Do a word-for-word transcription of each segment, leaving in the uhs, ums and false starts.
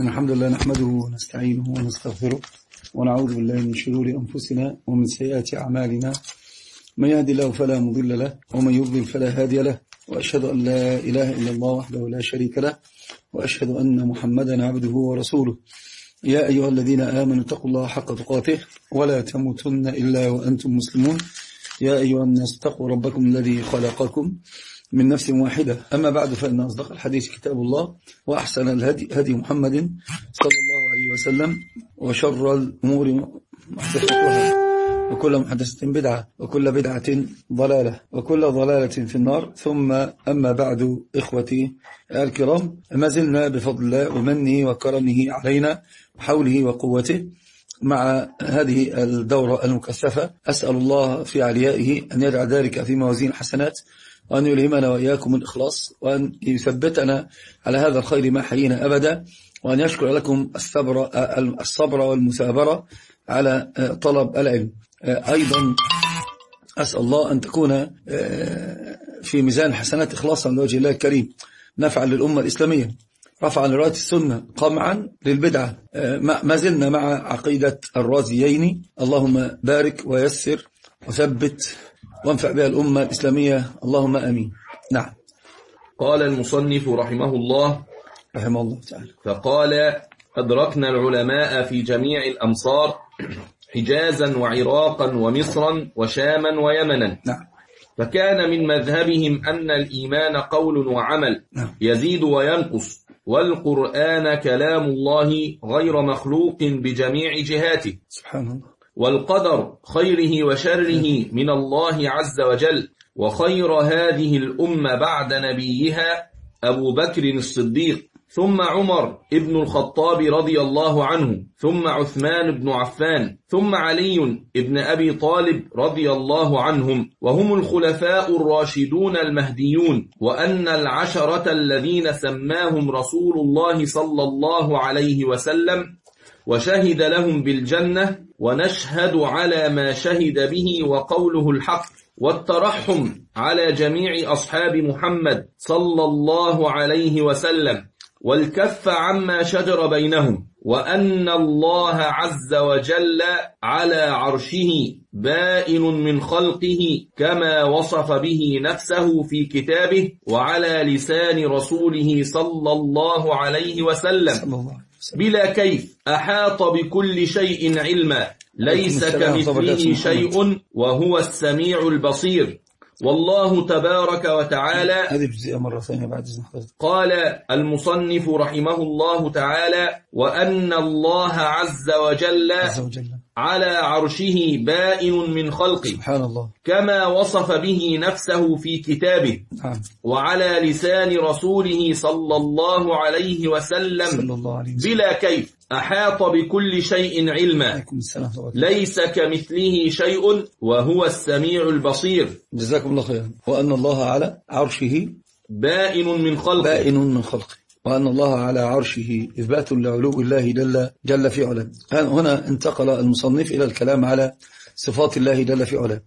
الحمد لله نحمده ونستعينه ونستغفره ونعوذ بالله من شرور أنفسنا ومن سيئات أعمالنا. من يهدي الله فلا مضل له ومن يضلل فلا هادي له، وأشهد أن لا إله إلا الله وحده لا شريك له، وأشهد أن محمدا عبده ورسوله. يا أيها الذين آمنوا اتقوا الله حق تقاته ولا تموتن إلا وأنتم مسلمون. يا أيها الناس اتقوا ربكم الذي خلقكم من نفس واحدة. أما بعد، فإن أصدق الحديث كتاب الله، وأحسن الهدي هدي محمد صلى الله عليه وسلم، وشر الأمور محدثاتها، وكل محدثة بدعة، وكل بدعة ضلالة، وكل ضلالة في النار. ثم أما بعد، إخوتي الكرام، ما زلنا بفضل الله ومنه وكرمه علينا وحوله وقوته مع هذه الدورة المكثفة. أسأل الله في عليائه أن يجعل ذلك في موازين حسنات، وأن يلهمنا وإياكم الإخلاص، وأن يثبتنا على هذا الخير ما حيينا أبدا، وأن يشكر لكم الصبر, الصبر والمثابرة على طلب العلم. أيضا أسأل الله أن تكون في ميزان حسنات إخلاصا لوجه الله الكريم، نفعا للأمة الإسلامية، رفعا لراية السنة، قمعا للبدعة. ما زلنا مع عقيدة الرازيين. اللهم بارك ويسر وثبت وانفع بها الأمة الإسلامية، اللهم آمين. نعم. قال المصنف رحمه الله رحمه الله تعالى: فقال: أدركنا العلماء في جميع الأمصار، حجازا وعراقا ومصرا وشاما ويمنا. نعم. فكان من مذهبهم أن الإيمان قول وعمل، نعم. يزيد وينقص، والقرآن كلام الله غير مخلوق بجميع جهاته، سبحان الله. والقدر خيره وشره من الله عز وجل. وخير هذه الأمة بعد نبيها أبو بكر الصديق، ثم عمر ابن الخطاب رضي الله عنه، ثم عثمان بن عفان، ثم علي ابن أبي طالب رضي الله عنهم، وهم الخلفاء الراشدون المهديون. وأن العشرة الذين سماهم رسول الله صلى الله عليه وسلم وشهد لهم بالجنة، ونشهد على ما شهد به وقوله الحق، والترحم على جميع أصحاب محمد صلى الله عليه وسلم، والكف عما شجر بينهم. وأن الله عز وجل على عرشه بائن من خلقه كما وصف به نفسه في كتابه، وعلى لسان رسوله صلى الله عليه وسلم بلا كيف، أحاط بكل شيء علما، ليس كمثله شيء وهو السميع البصير. والله تبارك وتعالى. هذه جزئية مرة ثانية بعد إذن حضرتك. قال المصنف رحمه الله تعالى: وأن الله عز وجل, عز وجل على عرشه بائن من خلقه، سبحان الله، كما وصف به نفسه في كتابه، نعم. وعلى لسان رسوله صلى الله عليه وسلم صلى الله عليه وسلم بلا كيف، أحاط بكل شيء علما، ليس كمثله شيء وهو السميع البصير. جزاكم الله خيرا. وأن الله على عرشه بائن من خلقه بائن من خلقه وأن الله على عرشه إثبات لعلو الله جل, جل في علاه. هنا انتقل المصنف إلى الكلام على صفات الله جل في علاه،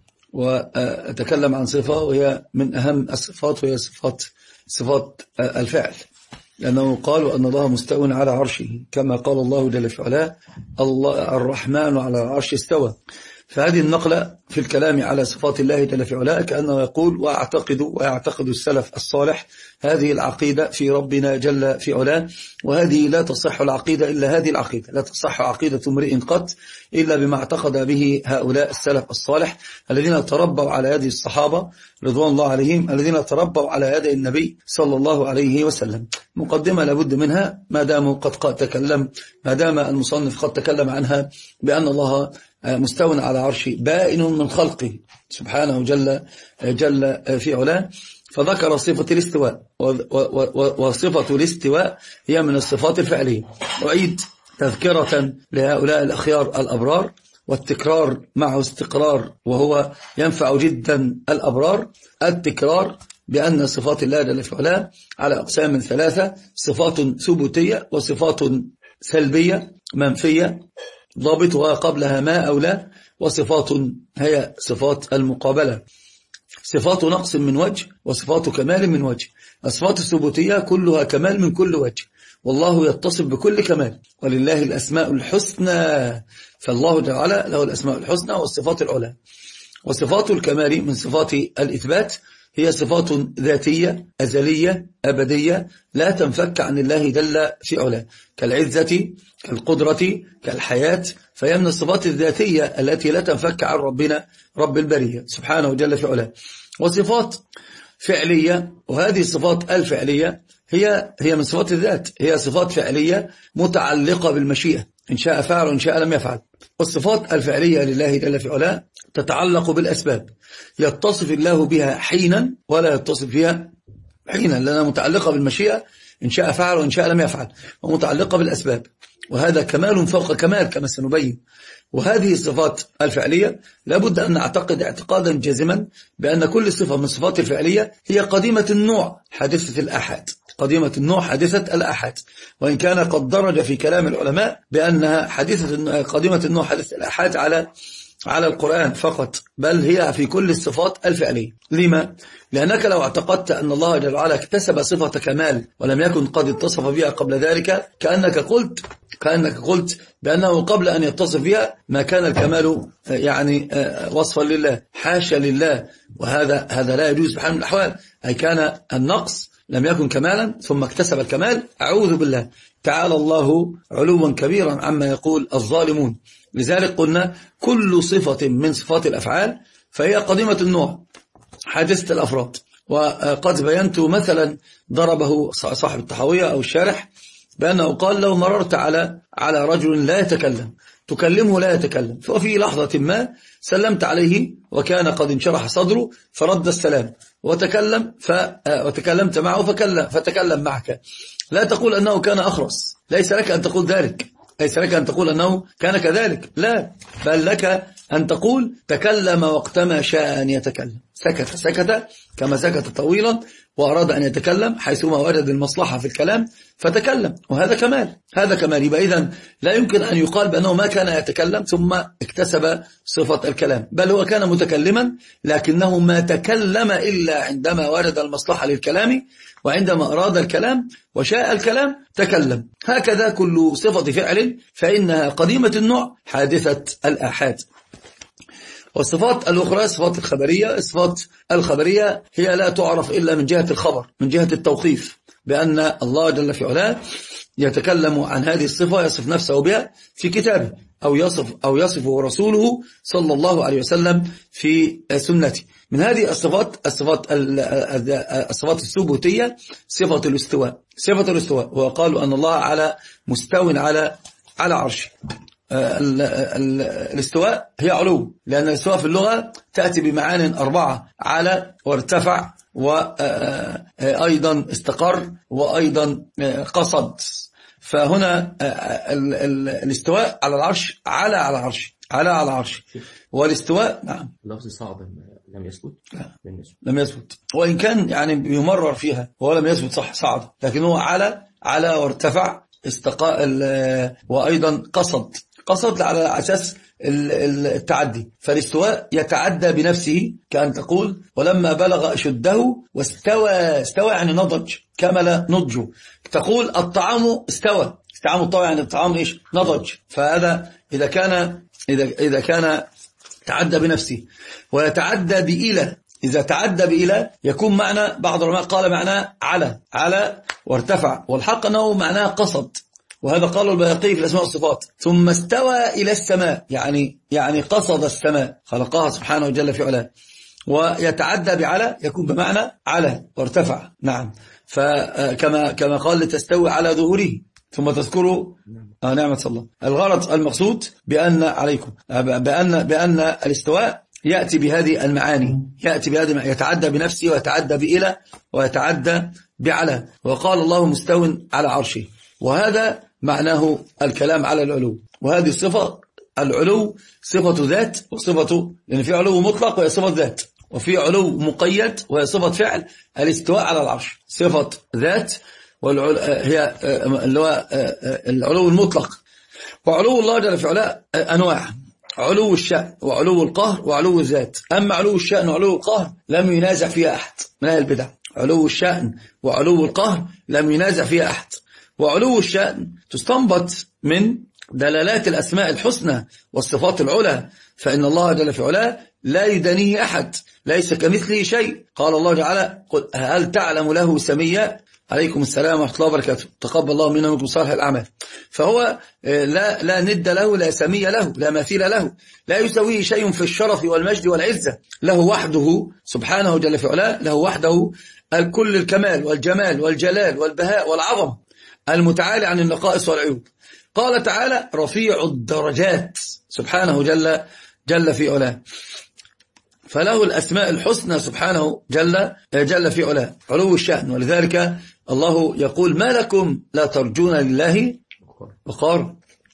وأتكلم عن صفة وهي من أهم الصفات، وهي صفات صفات الفعل، لأنه قال أن الله مستوٍ على عرشه، كما قال الله جل في علاه: الله الرحمن على العرش استوى. فهذه النقلة في الكلام على صفات الله جل في علاه كأنه يقول: وأعتقد ويعتقد السلف الصالح هذه العقيدة في ربنا جل في علاه. وهذه لا تصح العقيدة إلا هذه العقيدة، لا تصح عقيدة امرئ قط إلا بما اعتقد به هؤلاء السلف الصالح الذين تربوا على يد الصحابة رضوان الله عليهم، الذين تربوا على يد النبي صلى الله عليه وسلم. مقدمة لابد منها، ما دام قد قد تكلم ما دام المصنف قد تكلم عنها بأن الله مستوٍ على عرشه بائن من خلقه سبحانه جل جل في علاه، فذكر صفة الاستواء، وصفة الاستواء هي من الصفات الفعلية. أعيد تذكرة لهؤلاء الأخيار الأبرار، والتكرار معه استقرار، وهو ينفع جدا الأبرار. التكرار بأن صفات الله جل في علاه على أقسام ثلاثة: صفات ثبوتية، وصفات سلبية منفية ضابطها قبلها ما أو لا، وصفات هي صفات المقابلة، صفات نقص من وجه وصفات كمال من وجه. الصفات الثبوتية كلها كمال من كل وجه، والله يتصف بكل كمال، ولله الأسماء الحسنى، فالله جل وعلا له الأسماء الحسنى والصفات العلى. وصفات الكمال من صفات الإثبات هي صفات ذاتية أزلية أبدية لا تنفك عن الله جل في علاه، كالعزة كالقدرة كالحياة، فهي من الصفات الذاتية التي لا تنفك عن ربنا رب البرية سبحانه جل في علاه. وصفات فعلية، وهذه الصفات الفعلية هي هي من صفات الذات، هي صفات فعلية متعلقة بالمشيئة، إن شاء فعل وإن شاء لم يفعل. والصفات الفعلية لله جل في علاه تتعلق بالأسباب، يتصف الله بها حينا ولا يتصف بها حينا، لأنها متعلقة بالمشيئة، إن شاء فعل وإن شاء لم يفعل، ومتعلقة بالأسباب، وهذا كمال فوق كمال كما سنبين. وهذه الصفات الفعلية لابد أن نعتقد اعتقادا جازما بأن كل صفة من صفات الفعلية هي قديمة النوع حادثة الآحاد، قديمة النوع حادثة الآحاد، وإن كان قد درج في كلام العلماء بأنها حادثة قديمة النوع حادثة الآحاد على على القرآن فقط، بل هي في كل الصفات الفعلية. لما؟ لأنك لو اعتقدت أن الله جل وعلا اكتسب صفة كمال ولم يكن قد اتصف بها قبل ذلك، كأنك قلت كأنك قلت بأنه قبل أن يتصف بها ما كان الكمال يعني وصفا لله، حاشا لله، وهذا هذا لا يجوز بحال من الأحوال. أي كان النقص لم يكن كمالا ثم اكتسب الكمال، أعوذ بالله، تعالى الله علوا كبيرا عما يقول الظالمون. لذلك قلنا كل صفة من صفات الأفعال فهي قديمة النوع حادثة الأفراد. وقد بينت مثلا ضربه صاحب الطحاوية أو الشارح بأنه قال لو مررت على على رجل لا يتكلم تكلمه لا يتكلم، ففي لحظة ما سلمت عليه وكان قد انشرح صدره فرد السلام وتكلم ف... وتكلمت معه فكلم فتكلم معك، لا تقول أنه كان أخرس، ليس لك أن تقول ذلك، ليس لك أن تقول أنه كان كذلك، لا، بل لك أن تقول تكلم وقتما شاء أن يتكلم، سكت سكت كما سكت طويلا وأراد أن يتكلم حيثما وجد المصلحة في الكلام فتكلم، وهذا كمال، هذا كمال. يبقى إذن لا يمكن أن يقال بأنه ما كان يتكلم ثم اكتسب صفة الكلام، بل هو كان متكلما لكنه ما تكلم إلا عندما وجد المصلحة للكلام، وعندما أراد الكلام وشاء الكلام تكلم. هكذا كل صفة فعل فإنها قديمة النوع حادثة الآحاد. والصفات الأخرى الصفات الخبرية، الصفات الخبرية هي لا تعرف إلا من جهة الخبر، من جهة التوقيف، بأن الله جل في علاه يتكلم عن هذه الصفة، يصف نفسه بها في كتابه، أو يصف أو يصفه رسوله صلى الله عليه وسلم في سنته. من هذه الصفات الصفات الصفات الثبوتية صفة الاستواء، صفة الاستواء، وقالوا أن الله على مستو على على عرشه. الاستواء هي علو، لأن الاستواء في اللغة تأتي بمعان أربعة: على وارتفع وأيضا استقر وأيضا قصد. فهنا الاستواء على العرش، على على العرش، على على العرش، والاستواء نعم لفظ صعب لم يثبت، لم يثبت، وإن كان يعني يمرر فيها وهو لم يثبت صح صعد، لكن هو على على وارتفع استقاء وأيضا قصد، قصد على أساس التعدي. فالاستواء يتعدى بنفسه، كأن تقول ولما بلغ أشده واستوى، استوى يعني نضج، كمل نضجه. تقول الطعام استوى، استعام الطعام يعني الطعام إيش؟ نضج. فهذا إذا كان إذا إذا كان تعدى بنفسه. ويتعدى بإلى، إذا تعدى بإلى يكون معنى، بعض العلماء قال معناه على على وارتفع، والحق أنه معناه قصد، وهذا قاله البيهقي في الأسماء والصفات. ثم استوى إلى السماء، يعني يعني قصد السماء، خلقها سبحانه جل في علاه. ويتعدى بعلى يكون بمعنى على وارتفع، نعم. فكما كما قال لتستوي على ظهوره ثم تذكروا آه نعمة الله. الغرض المقصود بأن عليكم بأن بأن الاستواء يأتي بهذه المعاني، يأتي بهذه، يتعدى بنفسه ويتعدى بإلى ويتعدى بعلى. وقال الله مستو على عرشه، وهذا معناه الكلام على العلو. وهذه الصفة العلو صفة ذات وصفة، لأن في علو مطلق وهي صفة ذات، وفي علو مقيد وهي صفة فعل. الاستواء على العرش صفة ذات، والعلو هي اللي هو العلو المطلق. وعلو الله جل في علاه أنواع: علو الشأن وعلو القهر وعلو الذات. أما علو الشأن وعلو القهر لم ينازع فيها أحد من أهل البدع، علو الشأن وعلو القهر لم ينازع فيها أحد. وعلو الشأن تستنبط من دلالات الأسماء الحسنى والصفات العلى، فإن الله جل في علاه لا يدانيه أحد، ليس كمثله شيء. قال الله تعالى: قل هل تعلم له سميا؟ عليكم السلام ورحمة الله وبركاته، تقبل الله منا ومنكم صالح الأعمال. فهو لا لا ند له، لا سمي له، لا مثيل له، لا يسويه شيء في الشرف والمجد والعزة، له وحده سبحانه جل في علاه، له وحده كل الكمال والجمال والجلال والبهاء والعظمة، المتعالي عن النقائص والعيوب. قال تعالى: رفيع الدرجات سبحانه جل جل في علاه، فله الأسماء الحسنى سبحانه جل جل في علاه، علو الشأن. ولذلك الله يقول: ما لكم لا ترجون لله وقار.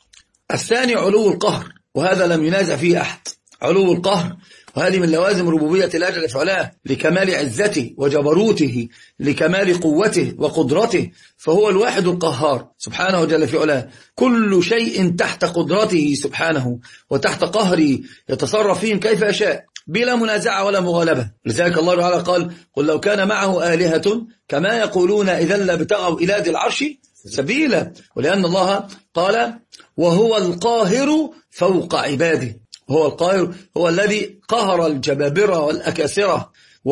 الثاني علو القهر، وهذا لم ينازع فيه أحد، علو القهر، وهذه من لوازم ربوبية الله جل في علاه، لكمال عزته وجبروته، لكمال قوته وقدرته، فهو الواحد القهار سبحانه جل في علاه، كل شيء تحت قدرته سبحانه وتحت قهره، يتصرف فيهم كيف يشاء بلا منازعة ولا مغالبة. لذلك الله تعالى قال: قل لو كان معه آلهة كما يقولون إذا لابتغوا إلى ذي العرش سبيلا. ولأن الله قال: وهو القاهر فوق عباده، هو القاهر، هو الذي قهر الجبابرة والأكاسرة.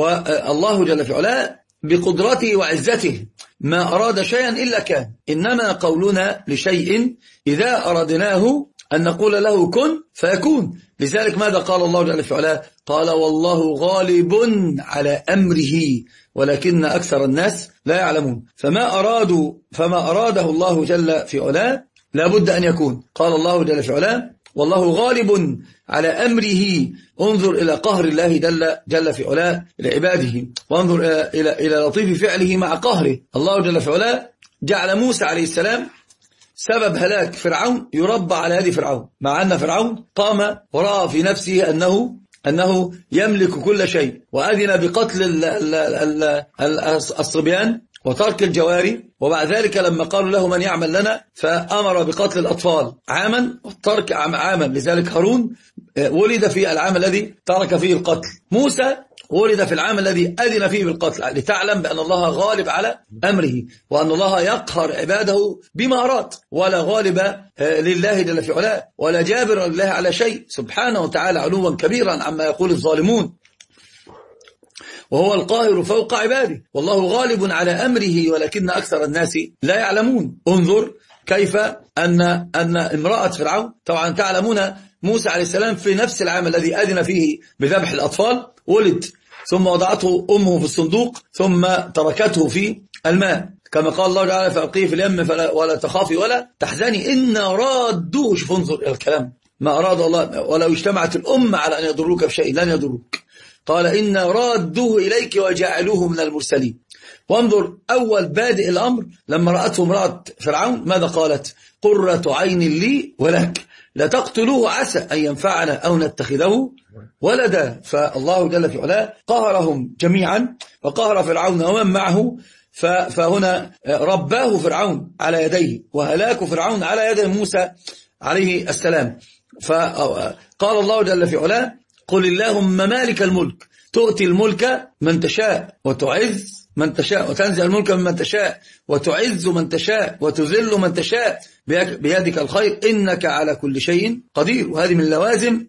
والله جل في علاه بقدرته وعزته ما أراد شيئا إلا كان، إنما قولنا لشيء إذا أردناه أن نقول له كن فيكون. لذلك ماذا قال الله جل في علاه؟ قال: والله غالب على أمره ولكن أكثر الناس لا يعلمون. فما أرادوا فما أراده الله جل في علاه لا بد أن يكون. قال الله جل في علاه: والله غالب على أمره. انظر إلى قهر الله جل, جل في علاه لعباده، وانظر إلى, إلى, إلى لطيف فعله مع قهره. الله جل في علاه جعل موسى عليه السلام سبب هلاك فرعون يربى على يد فرعون، مع أن فرعون قام ورأى في نفسه أنه أنه يملك كل شيء، وأذن بقتل ال ال ال ال الصبيان وترك الجواري. وبعد ذلك لما قالوا له من يعمل لنا، فأمر بقتل الأطفال عاما وترك عاما. لذلك هارون ولد في العام الذي ترك فيه القتل، موسى ولد في العام الذي أذن فيه بالقتل، لتعلم بأن الله غالب على أمره، وأن الله يقهر عباده بما أراد، ولا غالب لله جل في علاه، ولا جابر لله على شيء سبحانه وتعالى علوا كبيرا عما يقول الظالمون. وهو القاهر فوق عباده، والله غالب على أمره ولكن أكثر الناس لا يعلمون. انظر كيف أن أن امرأة فرعون، طبعا تعلمون موسى عليه السلام في نفس العام الذي أذن فيه بذبح الأطفال ولد، ثم وضعته أمه في الصندوق، ثم تركته في الماء، كما قال الله تعالى: فألقيه في اليم ولا تخافي ولا تحزني إنا رادوه. شوف انظر إلى الكلام، ما أراد الله: ولو اجتمعت الأمة على أن يضروك بشيء لن يضروك، قال إنا رادوه إليك وجعلوه من المرسلين. وانظر أول بادئ الأمر لما رأته امرأة فرعون ماذا قالت؟ قرة عين لي ولك لا تقتلوه عسى أن ينفعنا أو نتخذه ولدا. فالله جل في علاه قهرهم جميعا، وقهر فرعون ومن معه. فهنا رباه فرعون على يديه، وهلاك فرعون على يد موسى عليه السلام. فقال الله جل في علاه: قل اللهم مالك الملك تؤتي الملك من تشاء وتعز من تشاء وتنزع الملك ممن تشاء وتعز من تشاء وتذل من تشاء بيدك الخير إنك على كل شيء قدير. وهذه من لوازم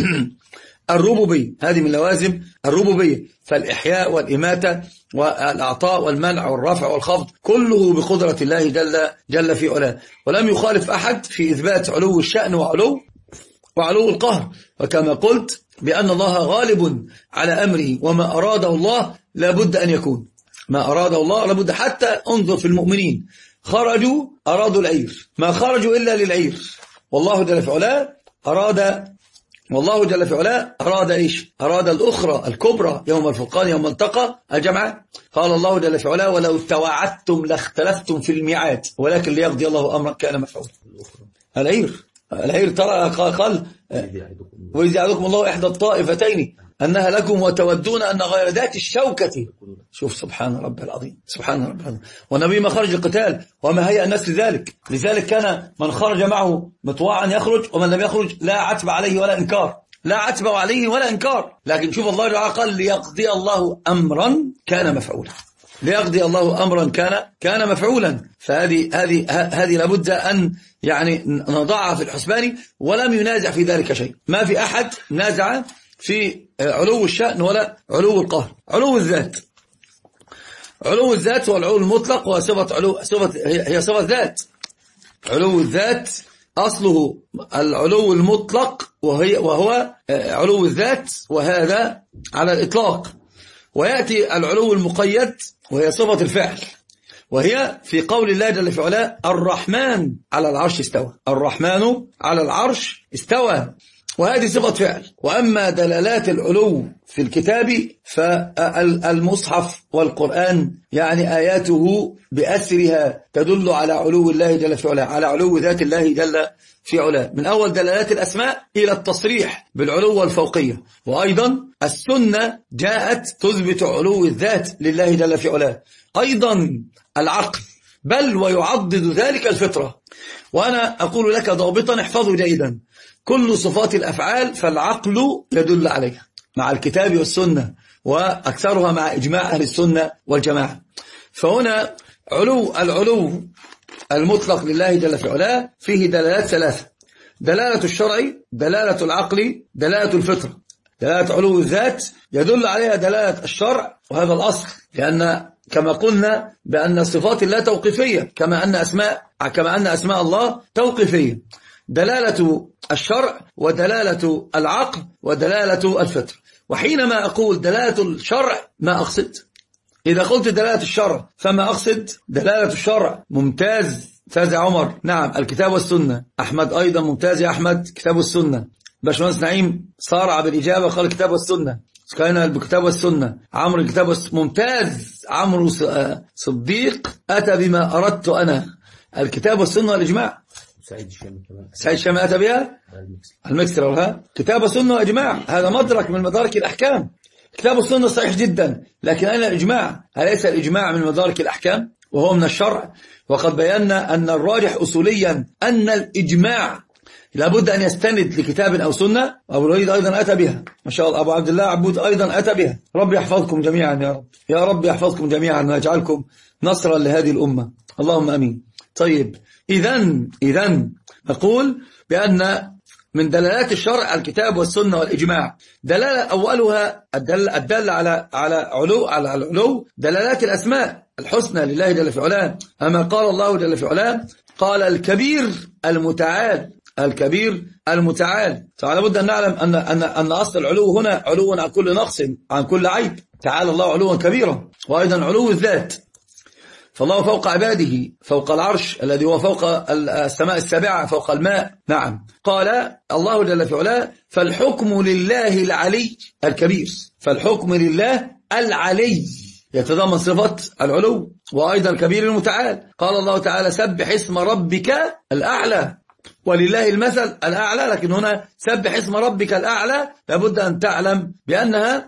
الربوبية، هذه من لوازم الربوبية. فالإحياء والإماتة والأعطاء والمنع والرفع والخفض كله بقدرة الله جل, جل في علاه. ولم يخالف أحد في إثبات علو الشأن وعلو وعلو القهر. وكما قلت بأن الله غالب على أمره، وما أراده الله لابد أن يكون، ما أراده الله لابد. حتى انظر في المؤمنين، خرجوا أرادوا العير، ما خرجوا إلا للعير. والله جل في علاه أراد والله جل في علاه أراد إيش؟ أراد الأخرى الكبرى يوم الفرقان، يوم التقى الجمعان. قال الله جل في علاه: ولو توعدتم لاختلفتم في الميعاد ولكن ليقضي الله أمرا كان مفعولا. العير العير ترى قال: وإذ يعدكم الله إحدى الطائفتين أنها لكم وتودون أن غير ذات الشوكة. شوف سبحان رب العظيم، سبحان رب العظيم. والنبي ما خرج القتال وما هيأ الناس لذلك. لذلك كان من خرج معه مطوعا يخرج، ومن لم يخرج لا عتب عليه ولا إنكار، لا عتب عليه ولا إنكار. لكن شوف الله تعالى قال: ليقضي الله أمرا كان مفعولا. ليقضي الله أمرا كان كان مفعولا. فهذه هذه هذه لابد أن يعني نضعها في الحسبان، ولم ينازع في ذلك شيء. ما في أحد نازع في علو الشأن ولا علو القهر. علو الذات، علو الذات هو العلو المطلق، وصفة علو صفة هي صفة ذات. علو الذات أصله العلو المطلق، وهي وهو علو الذات، وهذا على الإطلاق. ويأتي العلو المقيد وهي صفة الفعل، وهي في قول الله جل في علاه الرحمن على العرش استوى. الرحمن على العرش استوى، وهذه صفة فعل. وأما دلالات العلو في الكتاب فالمصحف والقرآن يعني آياته بأسرها تدل على علو الله جل في علاه، على علو ذات الله جل في علاه، من أول دلالات الأسماء إلى التصريح بالعلو والفوقية. وأيضا السنة جاءت تثبت علو الذات لله جل في علاه، أيضا العقل، بل ويعضد ذلك الفطرة. وأنا أقول لك ضابطا احفظه جيدا: كل صفات الأفعال فالعقل يدل عليها مع الكتاب والسنة، وأكثرها مع إجماع أهل السنة والجماعة. فهنا علو العلو المطلق لله جل في علاه فيه دلالات ثلاثة: دلالة الشرع، دلالة العقل، دلالة الفطرة. دلالة علو الذات يدل عليها دلالة الشرع، وهذا الأصل، لأن كما قلنا بأن صفات الله توقيفية، كما أن أسماء كما أن أسماء الله توقيفية. دلالة الشرع ودلالة العقل ودلالة الفطر. وحينما أقول دلالة الشرع ما أقصد؟ إذا قلت دلالة الشرع فما أقصد؟ دلالة الشرع ممتاز، ممتاز يا عمر، نعم الكتاب والسنة. أحمد أيضا ممتاز يا أحمد، كتاب والسنة. باشمهندس نعيم صارع بالإجابة قال الكتاب والسنة. كان بالكتاب والسنة. عمرو الكتاب والسنة ممتاز. عمرو صديق أتى بما أردت أنا، الكتاب والسنة والإجماع. سعيد الشامي كمان، سعيد الشامي أتى بها المكسر لها كتاب والسنة وإجماع. هذا مدرك من مدارك الأحكام. كتاب السنة صحيح جدا، لكن أين الإجماع؟ أليس الإجماع من مدارك الأحكام وهو من الشرع؟ وقد بينا أن الراجح أصوليا أن الإجماع لابد أن يستند لكتاب أو سنة. أبو الوليد أيضا أتى بها، ما شاء الله. أبو عبد الله عبود أيضا أتى بها. رب يحفظكم جميعا يا رب، يا رب يحفظكم جميعا ويجعلكم نصرا لهذه الأمة، اللهم أمين. طيب، إذن إذن نقول بأن من دلالات الشرع الكتاب والسنة والإجماع. دلالة أولها الدل, الدل على على علو على العلو دلالات الأسماء الحسنى لله جل في علاه. أما قال الله جل في علاه قال الكبير المتعال، الكبير المتعال. فعلى بد أن نعلم أن أن أن أصل العلو هنا علو عن كل نقص، عن كل عيب. تعالى الله علوا كبيرا. وأيضا علو الذات، فالله فوق عباده، فوق العرش الذي هو فوق السماء السابعة، فوق الماء. نعم، قال الله جل في علاه فالحكم لله العلي الكبير. فالحكم لله العلي يتضمن صفة العلو، وأيضا الكبير المتعال. قال الله تعالى سبح اسم ربك الأعلى، ولله المثل الأعلى. لكن هنا سبح اسم ربك الأعلى لابد أن تعلم بأنها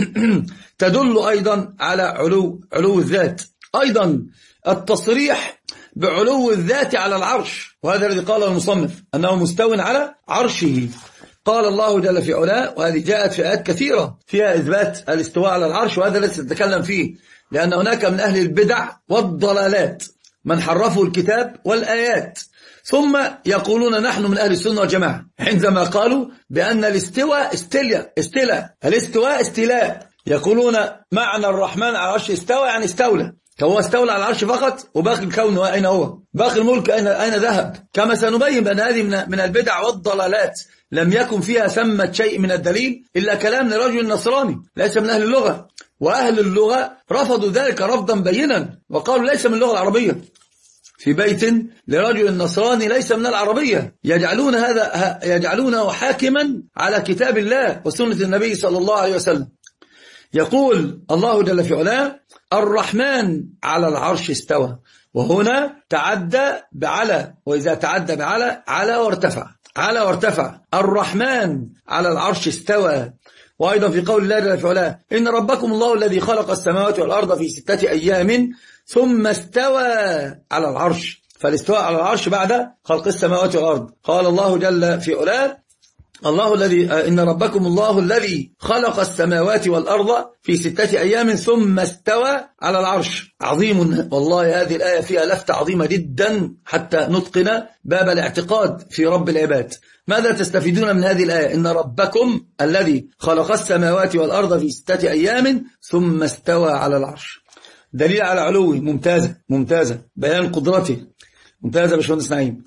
تدل أيضا على علو علو الذات. أيضا التصريح بعلو الذات على العرش، وهذا الذي قال المصنف أنه مستو على عرشه. قال الله جل في علاه، وهذه جاءت في آيات كثيرة فيها إثبات الاستواء على العرش، وهذا الذي سنتكلم فيه، لأن هناك من أهل البدع والضلالات من حرفوا الكتاب والآيات، ثم يقولون نحن من أهل السنة والجماعة عندما قالوا بأن الاستواء استيلاء استيلاء الاستواء استيلاء. يقولون معنى الرحمن على العرش استوى يعني استولى، هو استولى على العرش فقط، وباقي الكون أين هو؟ باقي الملك أين أين ذهب؟ كما سنبين بأن هذه من من البدع والضلالات لم يكن فيها ثمة شيء من الدليل إلا كلام لرجل نصراني ليس من أهل اللغة، وأهل اللغة رفضوا ذلك رفضا بينا وقالوا ليس من اللغة العربية. في بيت لرجل نصراني ليس من العربية، يجعلون هذا يجعلونه حاكما على كتاب الله وسنة النبي صلى الله عليه وسلم. يقول الله جل في علاه الرحمن على العرش استوى، وهنا تعدى بعلى، وإذا تعدى بعلى على وارتفع، على وارتفع. الرحمن على العرش استوى. وأيضا في قول الله جل في علاه إن ربكم الله الذي خلق السماوات والأرض في ستة أيام ثم استوى على العرش. فالاستواء على العرش بعد خلق السماوات والأرض. قال الله جل في علاه الله الذي إن ربكم الله الذي خلق السماوات والأرض في ستة أيام ثم استوى على العرش. عظيم والله، هذه الآية فيها لفتة عظيمة جدا حتى نتقن باب الاعتقاد في رب العباد. ماذا تستفيدون من هذه الآية؟ إن ربكم الذي خلق السماوات والأرض في ستة أيام ثم استوى على العرش، دليل على علوه. ممتازة ممتازة، بيان قدرته. ممتازة باشمهندس نعيم.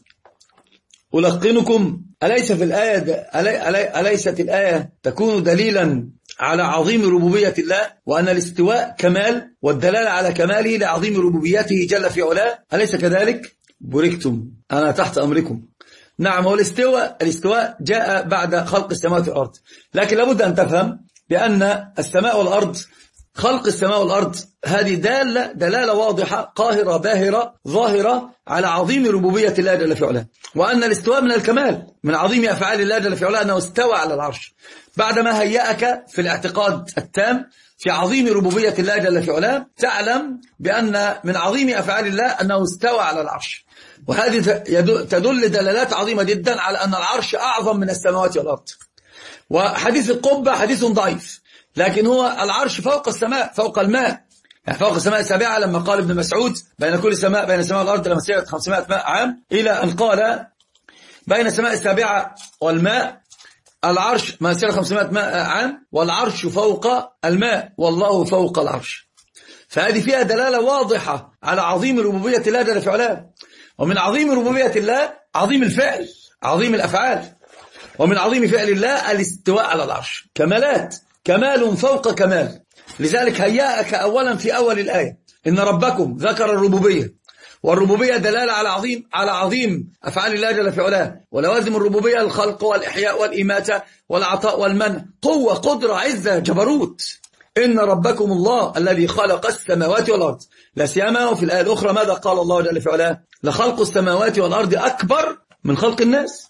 ألقنكم، أليس في الآية ألي أليست الآية تكون دليلا على عظيم ربوبية الله، وأن الاستواء كمال، والدلالة على كماله لعظيم ربوبيته جل في علاه؟ أليس كذلك؟ بركتم، أنا تحت أمركم. نعم، هو الاستواء الاستواء جاء بعد خلق السماوات والأرض، لكن لابد أن تفهم بأن السماء والأرض، خلق السماء والأرض هذه دالة دلالة واضحة قاهرة باهرة ظاهرة على عظيم ربوبية الله جل في علاه، وأن الاستواء من الكمال، من عظيم أفعال الله جل في علاه أنه استوى على العرش. بعدما هيأك في الاعتقاد التام في عظيم ربوبية الله جل في علاه، تعلم بأن من عظيم أفعال الله أنه استوى على العرش. وهذه تدل دلالات عظيمة جدا على أن العرش أعظم من السماوات والأرض. وحديث القبة حديث ضعيف، لكن هو العرش فوق السماء، فوق الماء، يعني فوق السماء السابعة، لما قال ابن مسعود بين كل سماء بين السماء والأرض لمسيرة خمسمائة عام، إلى أن قال بين السماء السابعة والماء العرش مسيرة خمسمائة عام، والعرش فوق الماء والله فوق العرش. فهذه فيها دلالة واضحة على عظيم ربوبية الله جل في علاه. ومن عظيم ربوبية الله عظيم الفعل، عظيم الأفعال. ومن عظيم فعل الله الاستواء على العرش، كمالات، كمال فوق كمال. لذلك هيأك أولا في أول الآية إن ربكم، ذكر الربوبية، والربوبية دلالة على عظيم على عظيم أفعال الله جل في علاه، ولوازم الربوبية الخلق والإحياء والإماتة والعطاء والمنع، قوة، قدرة، عزة، جبروت. إن ربكم الله الذي خلق السماوات والأرض، لا سيما وفي الآية الأخرى ماذا قال الله جل في علاه؟ لخلق السماوات والأرض أكبر من خلق الناس،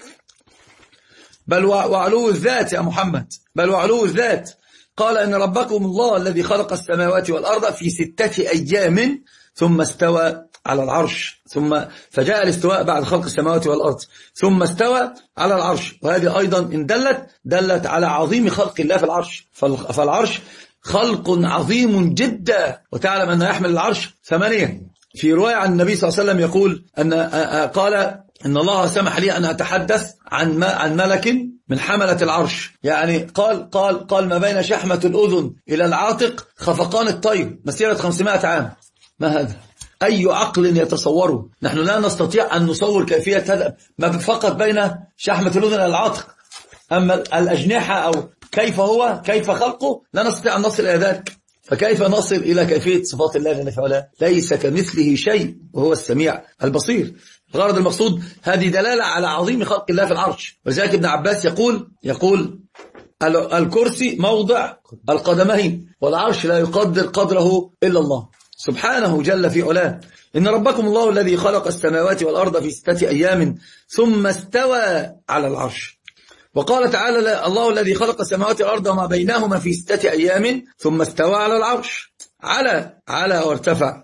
بل وعلو الذات يا محمد، بل وعلو الذات. قال إن ربكم الله الذي خلق السماوات والأرض في ستة أيام ثم استوى على العرش، ثم فجاء الاستواء بعد خلق السماوات والأرض ثم استوى على العرش. وهذه أيضا إن دلت دلت على عظيم خلق الله في العرش، فالعرش خلق عظيم جدا. وتعلم أنه يحمل العرش ثمانية. في رواية عن النبي صلى الله عليه وسلم يقول أن قال إن الله سمح لي أن أتحدث عن عن ملك من حملة العرش، يعني قال قال قال ما بين شحمة الأذن إلى العاتق خفقان الطير، مسيرة خمسمائة عام. ما هذا؟ أي عقل يتصوره؟ نحن لا نستطيع أن نصور كيفية هذا، ما فقط بين شحمة الأذن إلى العاتق، أما الأجنحة أو كيف هو، كيف خلقه، لا نستطيع أن نصل إلى ذلك. فكيف نصل إلى كيفية صفات الله جل في علاه؟ ليس كمثله شيء وهو السميع البصير. الغرض المقصود هذه دلالة على عظيم خلق الله في العرش. ولذلك ابن عباس يقول يقول الكرسي موضع القدمين، والعرش لا يقدر قدره إلا الله سبحانه جل في علاه. إن ربكم الله الذي خلق السماوات والأرض في ستة أيام ثم استوى على العرش. وقال تعالى الله الذي خلق السماوات والأرض وما بينهما في ستة أيام ثم استوى على العرش. على على وارتفع.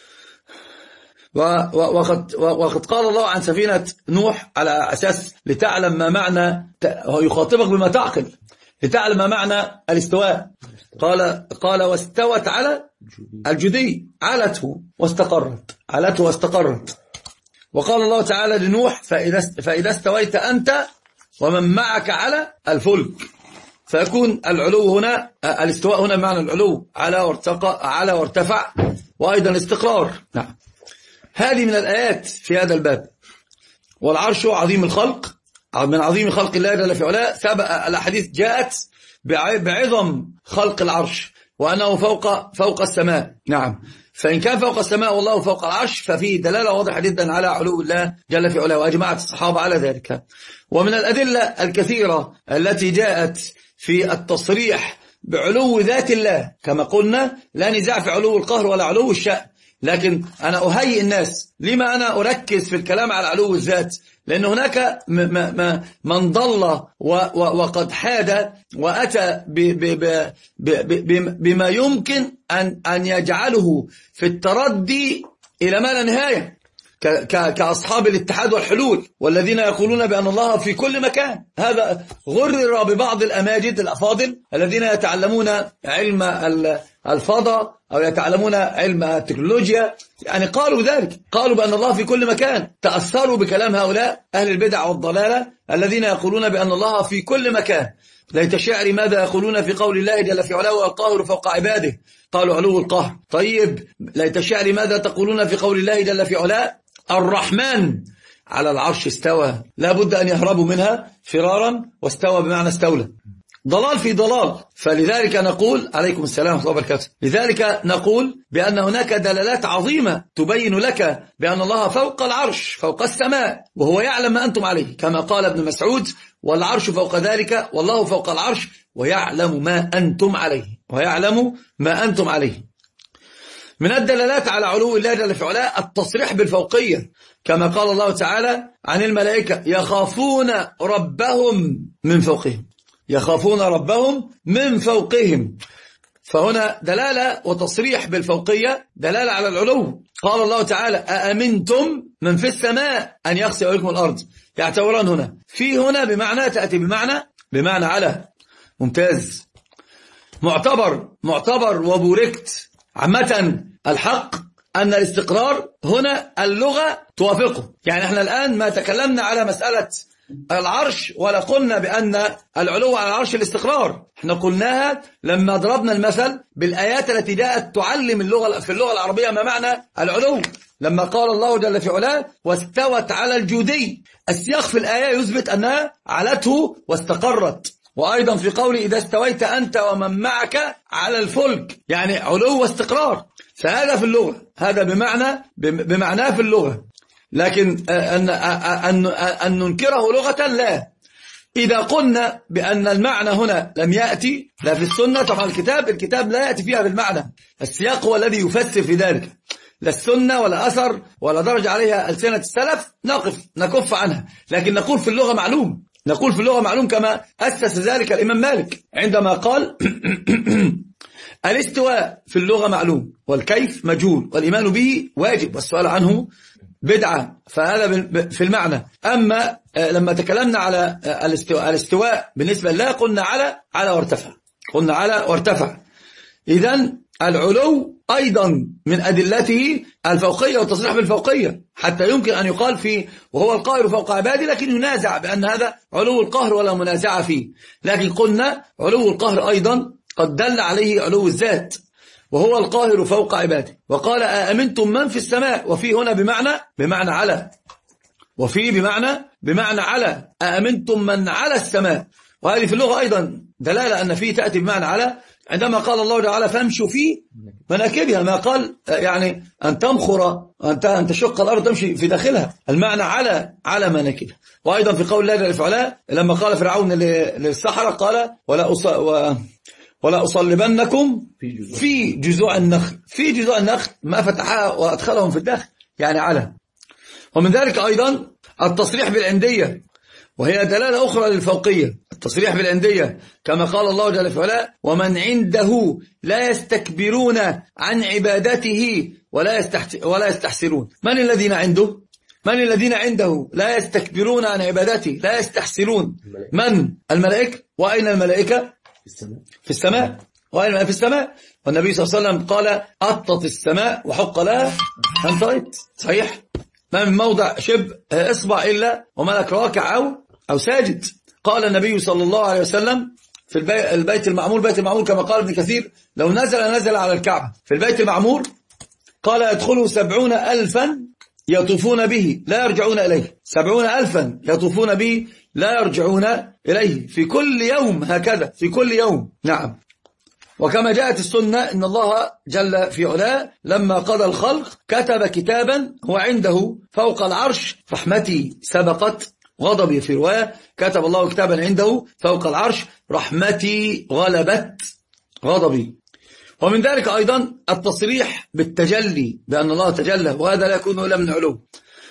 وقد, وقد قال الله عن سفينة نوح على أساس لتعلم ما معنى، هو يخاطبك بما تعقل، لتعلم ما معنى الاستواء. قال قال واستوت على الجدي، علته واستقرت، علته واستقرت. وقال الله تعالى لنوح فإذا, فإذا استويت أنت ومن معك على الفلك، فيكون العلو هنا، الاستواء هنا معنى العلو، على وارتقى، على وارتفع، وأيضا الاستقرار. نعم، هذه من الآيات في هذا الباب. والعرش عظيم الخلق، من عظيم خلق الله جل في علاه. سبق الأحاديث جاءت بعظم خلق العرش وأنه فوق فوق السماء. نعم، فإن كان فوق السماء والله فوق العرش ففيه دلالة واضحة جدا على علو الله جل في علاه، وأجمعت الصحابة على ذلك. ومن الأدلة الكثيرة التي جاءت في التصريح بعلو ذات الله، كما قلنا لا نزاع في علو القهر ولا علو الشأن، لكن أنا أهيئ الناس لما أنا أركز في الكلام على علو الذات، لأن هناك من ضل وقد حاد وأتى بما يمكن أن يجعله في التردي إلى ما لا نهاية. كأصحاب الاتحاد والحلول والذين يقولون بأن الله في كل مكان. هذا غرر ببعض الأماجد الأفاضل الذين يتعلمون علم الفضاء أو يتعلمون علم التكنولوجيا، يعني قالوا ذلك، قالوا بأن الله في كل مكان، تأثروا بكلام هؤلاء أهل البدع والضلالة الذين يقولون بأن الله في كل مكان. ليت شعري ماذا يقولون في قول الله جل في علاه والقاهر فوق عباده، قالوا علو القهر. طيب ليت شعري ماذا تقولون في قول الله جل في علاه الرحمن على العرش استوى، لا بد أن يهربوا منها فرارا، واستوى بمعنى استولى. ضلال في ضلال. فلذلك نقول عليكم السلام ورحمة الله وبركاته، لذلك نقول بأن هناك دلالات عظيمة تبين لك بأن الله فوق العرش فوق السماء، وهو يعلم ما أنتم عليه، كما قال ابن مسعود والعرش فوق ذلك والله فوق العرش ويعلم ما أنتم عليه، ويعلم ما أنتم عليه. من الدلالات على علو الله جل في علاه التصريح بالفوقية، كما قال الله تعالى عن الملائكة يخافون ربهم من فوقهم، يخافون ربهم من فوقهم. فهنا دلالة وتصريح بالفوقية، دلالة على العلو. قال الله تعالى أأمنتم من في السماء أن يخسف عليكم الأرض، يعتبران هنا في هنا بمعنى تأتي بمعنى بمعنى على. ممتاز، معتبر معتبر وبوركت. عامة الحق أن الاستقرار هنا اللغة توافقه. يعني احنا الآن ما تكلمنا على مسألة العرش ولا قلنا بأن العلو على العرش الاستقرار، احنا قلناها لما ضربنا المثل بالآيات التي جاءت تعلم اللغة في اللغة العربية ما معنى العلو، لما قال الله جل في علاه واستوت على الجودي. السياق في الآية يثبت أنها علته واستقرت. وأيضا في قوله إذا استويت أنت ومن معك على الفلك، يعني علو واستقرار. فهذا في اللغة، هذا بمعنى بمعناه في اللغة، لكن أن, أن, أن ننكره لغة لا. إذا قلنا بأن المعنى هنا لم يأتي لا في السنة، طبعا الكتاب الكتاب لا يأتي فيها بالمعنى، السياق هو الذي يفسر في ذلك، لا السنة ولا أثر ولا درج عليها ألسنة السلف نقف نكف عنها، لكن نقول في اللغة معلوم، نقول في اللغة معلوم كما أسس ذلك الإمام مالك عندما قال الاستواء في اللغة معلوم والكيف مجهول والإيمان به واجب والسؤال عنه بدعة. فهذا في المعنى. أما لما تكلمنا على الاستواء, الاستواء بالنسبة لا قلنا على على وارتفع، قلنا على وارتفع. إذن العلو أيضا من أدلته الفوقية والتصريح بالفوقية، حتى يمكن أن يقال فيه وهو القاهر فوق عباده، لكن ينازع بأن هذا علو القهر ولا منازع فيه. لكن قلنا علو القهر أيضا قد دل عليه علو الذات، وهو القاهر فوق عباده. وقال أأمنتم من في السماء، وفي هنا بمعنى بمعنى على، وفي بمعنى بمعنى على، أأمنتم من على السماء. وهذه في اللغة أيضا دلالة أن فيه تأتي بمعنى على، عندما قال الله تعالى فامشوا في مناكبها، ما قال يعني أن تمخر أن تشق الأرض تمشي في داخلها، المعنى على على مناكبها. وأيضا في قول الله جل في علاه لما قال فرعون للسحرة قال ولا أص... و... ولا أصلبنكم في جذوع النخل، في جذوع النخل ما فتحها وأدخلهم في الداخل، يعني على. ومن ذلك أيضا التصريح بالعندية، وهي دلالة أخرى للفوقية، التصريح بالعندية كما قال الله جل في علاه ومن عنده لا يستكبرون عن عبادته ولا يستحت... ولا يستحسرون. من الذين عنده؟ من الذين عنده لا يستكبرون عن عبادته لا يستحسرون؟ من؟ الملائكة. وأين الملائكة؟ في السماء. في السماء. وأين؟ في السماء. والنبي صلى الله عليه وسلم قال أطت السماء وحق لها أن طرت. صحيح، ما من موضع شبه إصبع إلا وملك راكع أو أو ساجد. قال النبي صلى الله عليه وسلم في البيت المعمور، بيت المعمور كما قال ابن كثير لو نزل نزل على الكعبة. في البيت المعمور قال يدخلوا سبعون ألفا يطوفون به لا يرجعون إليه، سبعون ألفا يطوفون به لا يرجعون إليه في كل يوم، هكذا في كل يوم. نعم. وكما جاءت السنة إن الله جل في علاه لما قضى الخلق كتب كتابا هو عنده فوق العرش رحمتي سبقت غضبي، في رواية كتب الله كتابا عنده فوق العرش رحمتي غلبت غضبي. ومن ذلك أيضا التصريح بالتجلي بأن الله تجلى، وهذا لا يكون إلا من علو.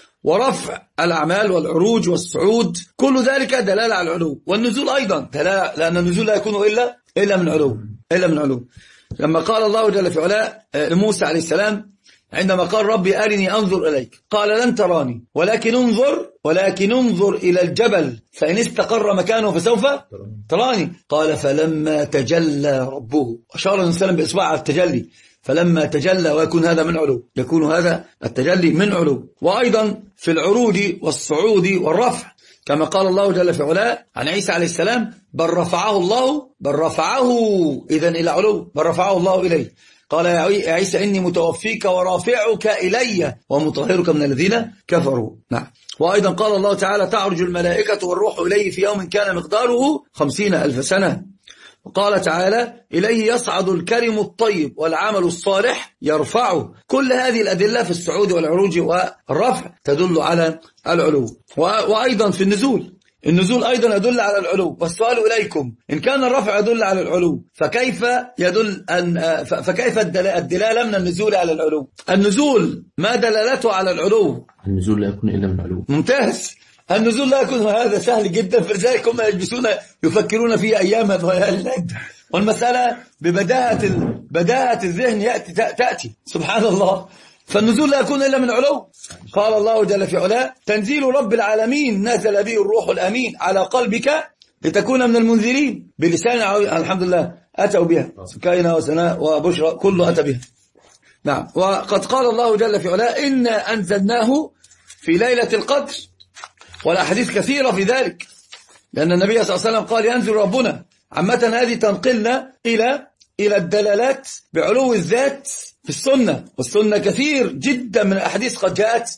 ورفع الأعمال والعروج والصعود كل ذلك دلالة على العلو. والنزول أيضا دلالة، لأن النزول لا يكون إلا إلا من علو إلا من علو. لما قال الله جل في علاه لموسى عليه السلام عندما قال ربي أرني أنظر إليك، قال لن تراني ولكن انظر ولكن انظر إلى الجبل فإن استقر مكانه فسوف تراني. قال فلما تجلى ربه، أشار النبي صلى الله عليه وسلم بإصبع على التجلي، فلما تجلى، ويكون هذا من علو، يكون هذا التجلي من علو. وأيضا في العروج والصعود والرفع، كما قال الله جل في علاه عن عيسى عليه السلام بل رفعه الله بل رفعه إذن إلى علو، بل رفعه الله إليه. قال يا عيسى إني متوفيك ورافعك إلي ومطهرك من الذين كفروا. نعم. وأيضا قال الله تعالى تعرج الملائكة والروح إليه في يوم كان مقداره خمسين ألف سنة. وقال تعالى إليه يصعد الكلم الطيب والعمل الصالح يرفعه. كل هذه الأدلة في الصعود والعروج والرفع تدل على العلو. وأيضا في النزول، النزول أيضا يدل على العلو. والسؤال إليكم إن كان الرفع يدل على العلو فكيف يدل أن فكيف الدلالة من النزول على العلو؟ النزول ما دلالته على العلو؟ النزول لا يكون إلا من العلو. ممتاز. النزول لا يكون، هذا سهل جدا، فلذلك هم يجلسون يفكرون فيه أياما ويلد، والمسألة ببداهة بداهة الذهن يأتي تأتي سبحان الله. فالنزول لا يكون إلا من علو. قال الله جل في علاه تنزيل رب العالمين نزل به الروح الأمين على قلبك لتكون من المنذرين بلسان عربي. الحمد لله أتوا بها سكينة وسناء وبشرى كله أتى بها. نعم. وقد قال الله جل في علاه إنا أنزلناه في ليلة القدر، والأحاديث كثيرة في ذلك، لأن النبي صلى الله عليه وسلم قال ينزل ربنا. عامة هذه تنقلنا إلى إلى الدلالات بعلو الذات في السنة، والسنة كثير جدا من الأحاديث قد جاءت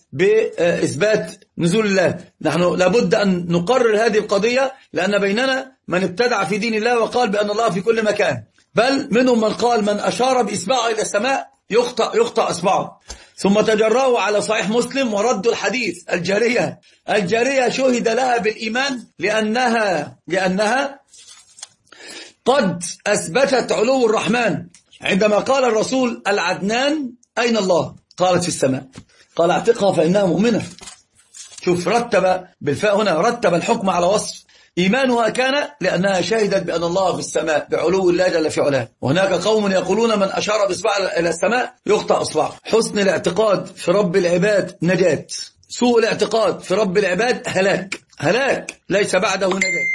بإثبات نزول الله. نحن لابد أن نقرر هذه القضية، لأن بيننا من ابتدع في دين الله وقال بأن الله في كل مكان، بل منهم من قال من أشار بإصبعه إلى السماء يخطأ يخطأ أصبعه. ثم تجرأوا على صحيح مسلم وردوا الحديث. الجارية الجارية شهد لها بالإيمان لأنها لأنها قد أثبتت علو الرحمن. عندما قال الرسول العدنان أين الله؟ قالت في السماء. قال اعتقها فإنها مؤمنة. شوف رتب بالفاء هنا، رتب الحكم على وصف. إيمانها كان لأنها شهدت بأن الله في السماء بعلو الله جل في علاه. وهناك قوم يقولون من أشار بإصبعه إلى السماء يخطأ أصبعه. حسن الاعتقاد في رب العباد نجاة، سوء الاعتقاد في رب العباد هلاك. هلاك ليس بعده نجاة.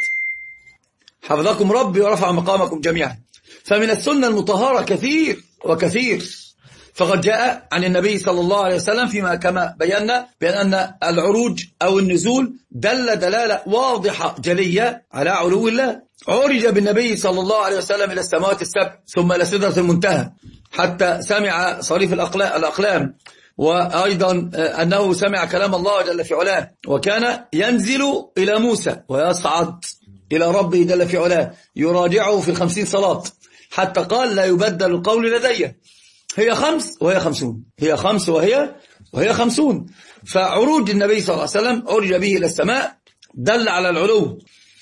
حفظكم ربي ورفع مقامكم جميعا. فمن السنة المطهرة كثير وكثير. فقد جاء عن النبي صلى الله عليه وسلم فيما كما بينا بأن العروج أو النزول دل دلالة واضحة جلية على علو الله. عرج بالنبي صلى الله عليه وسلم إلى السماوات السبع ثم إلى سدرة المنتهى حتى سمع صريف الأقلام، وأيضا أنه سمع كلام الله جل في علاه. وكان ينزل إلى موسى ويصعد إلى ربه جل في علاه يراجعه في الخمسين صلاة، حتى قال لا يبدل القول لدي. هي خمس وهي خمسون، هي خمس وهي وهي خمسون. فعروج النبي صلى الله عليه وسلم عرج به إلى السماء دل على العلو.